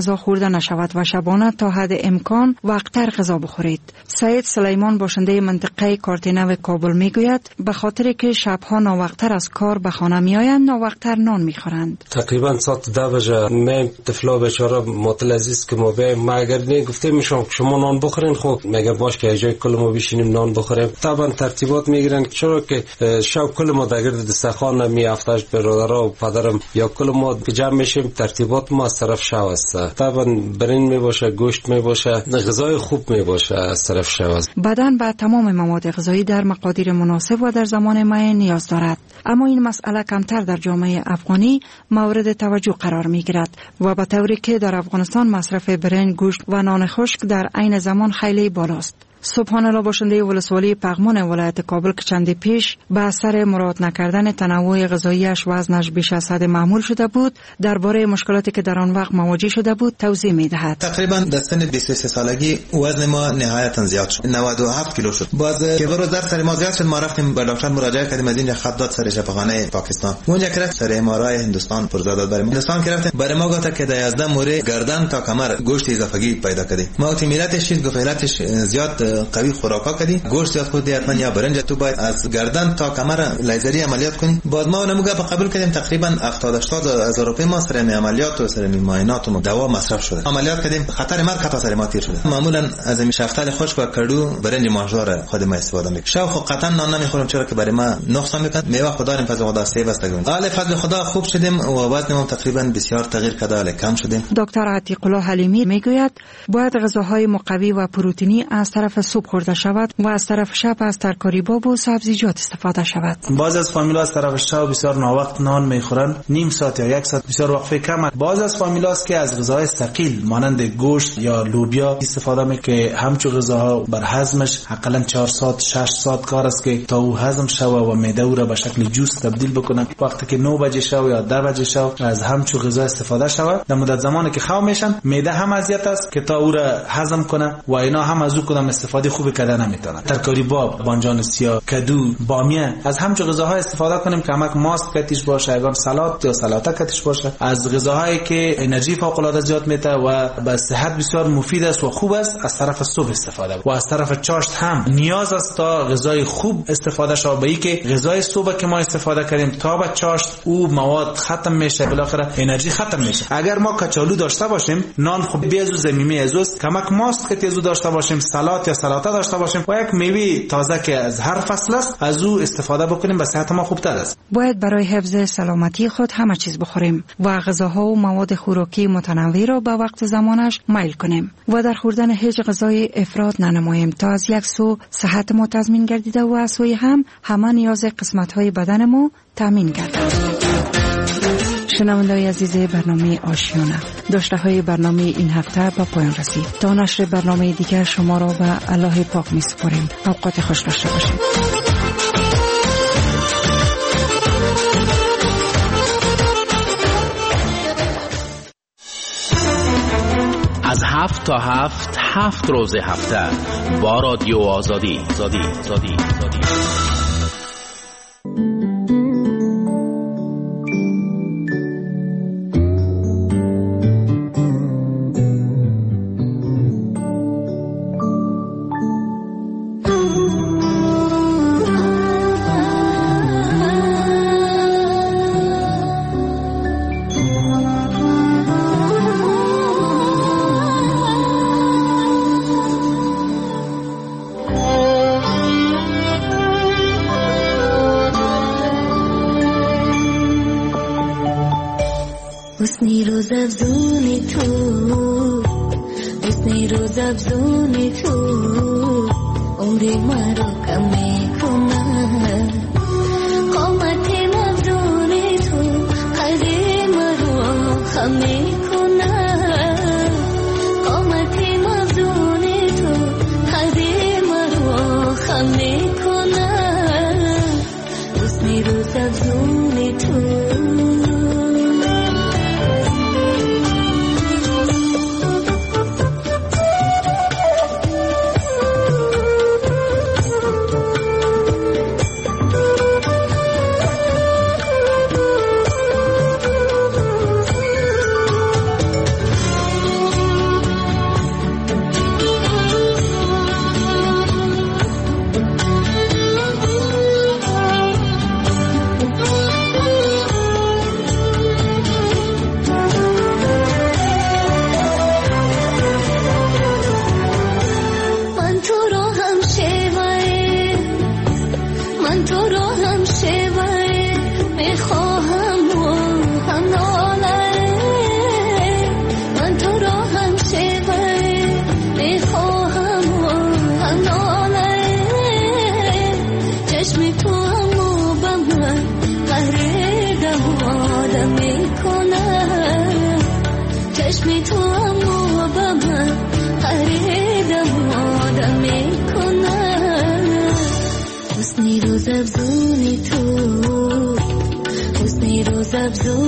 S11: نشود و شبانه تا حد امکان وقتر غذا بخورید. سید سلیمان باشنده منطقه کارتینو کابل میگوید به خاطر که شبها ناوقتر از کار به خانه میآیند ناوقتر نان میخورند.
S13: تقریبا ساعت 10 بجه من طفلا بیچاره معطل عزیز که ما به ما اگر نگفته میشم شما نان بخورین، خب میگه باش که جای کل ما بشینیم نان بخوریم. طبعا ترتیبات میگیرن چرا که شب کل ما در گرد دسترخوان میافتاش برادرها و پدرم یا کل ما جمع میشیم. ترتیبات ما از طرف شب است. طبعا برنج میباشه، گوشت میباشه، غذای خوب میباشه از طرف شب است.
S11: بدن به تمام مواد غذایی در مقادیر مناسب و در زمان معین نیاز دارد، اما این مسئله کمتر در جامعه افغانی مورد توجه قرار میگیرد و به طوری که در افغانستان مصرف برنج، گوشت و نان خشک در عین زمان خیلی بالاست. سبحان الله باشنده ولسوالی پغمان ولایت کابل که چندی پیش به اثر مراعات نکردن تنوع غذاییش وزنش بیش از حد معمول شده بود، درباره مشکلاتی که در آن وقت مواجه شده بود توضیح می‌دهد.
S15: تقریبا در سن 23 سالگی وزن ما نهایتا زیاد شد، 97 کیلو شد. باز که روز در سر ما زیاد شد، ما رفتیم به دکتر مراجعه کردیم، از اینجا خط داد سر شفاخانه پاکستان. اونجا که رفت سر ام‌آرآی هندوستان پرزا داد برام. هندوستان که رفتیم برای ما گفت که در 11 موره گردن تا کمر گوشت اضافگی پیدا کردیم. ما اعتمادش چیز گفیلاتش زیاد قوی خوراکا کردی، گوشت زیاد خود حتما یا برنج تو باید از گردن تا کمر لیزری عملیات کنی. باز ما اونمو قبول کردیم. تقریبا 70-80 هزار روپیه ما سر عملیات و سر معاینات و دوا مصرف شده. عملیات کردیم، خطر مرگ خطا سر ما تیر شده. معمولا از این شفتال خشک و کدو برنج ماژدار خود ما استفاده میکنیم. شاو خب قطعا نان نمیخورم چرا که برای ما نقصان میکنه. میوه خدا داریم، فضل خدا سیو است. حال فضل خدا خوب شدیم و وزن ما تقریبا بسیار تغییر کرده، کم شدیم. دکتر عتیق الله حلیمی میگوید باید غذاهای مقوی و پروتئینی از طرف صبح خورده شود و از طرف شب از ترکاری باب و سبزیجات استفاده شود. بعض از فامیلا از طرف شب بسیار ناوقت نان میخورن، نیم ساعت یا یک ساعت، بسیار وقفه کم. بعض از فامیلاست که از غذاهای ثقیل مانند گوشت یا لوبیا استفاده میکنه که همچو غذاها بر هضمش حداقل 4 ساعت 6 ساعت کار است که تا او هضم شوه و معده او را به شکل جوس تبدیل بکنه. وقتی که 9 بجه شو یا 10 بجه شو از همچو غذا استفاده شوه، در مدت زمانی که خو میشن معده هم اذیت است که تا او را هضم کنه و اینا هم از او کدام استفاده خوبی کردن نمیتونن. ترکاری باب، بانجان سیاه، کدو، بامیه، از همچو غذاها استفاده کنیم که همک ماست کتیش باشه، اگر سالاد یا سلاته کتیش باشه. از غذاهایی که انرژی فوق العاده زیاد میده و به صحت بسیار مفید است و خوب است از طرف صبح استفاده و از طرف چاشت هم نیاز است تا غذای خوب استفاده شه. به اینکه غذای صبح که ما استفاده کردیم تا به چاشت او مواد ختم میشه، بالاخره انرژی ختم میشه. اگر ما کچالو داشته باشیم، نان خوب بیازو زمینی ازوست، کمک ماست که تیزو داشته باشیم، سالاد یا سلاته داشته باشیم و یک میوه تازه که از هر فصل است از او استفاده بکنیم، به صحت ما خوبتر است. باید برای حفظ سلامتی خود همه چیز بخوریم و غذاها و مواد خوراکی متنوع را به وقت زمانش میل کنیم و در خوردن هیچ غذای افراط ننماییم تا از یک سو صحت ما تضمین گردیده و از سوی هم همه نیاز قسمت‌های بدن ما تامین گردد. شنونده‌های عزیز برنامه آشیانه، داشته‌های برنامه این هفته با پایان رسید. تا نشر برنامه دیگر شما را به الله پاک می‌سپاریم. اوقات خوش داشته باشید.
S2: از 7 تا 7 روز هفته با رادیو آزادی.
S19: حسنی روز افزونی تو عمری مرا کم میکنه، قامت مفدونی تو قلبی مرا خم میکنه، قامت مفدونی تو قلبی مرا خم میکنه، حسنی روز افزونی تو. من تو را هم شیوه میخواهم و هم ناله من تو را هم شیوه میخواهم و هم ناله چشم تو همو به من قهر آدم میکنه چشم تو همو به من قهر آدم میکنه حسنی روز افزونی تو حسنی روز افزونی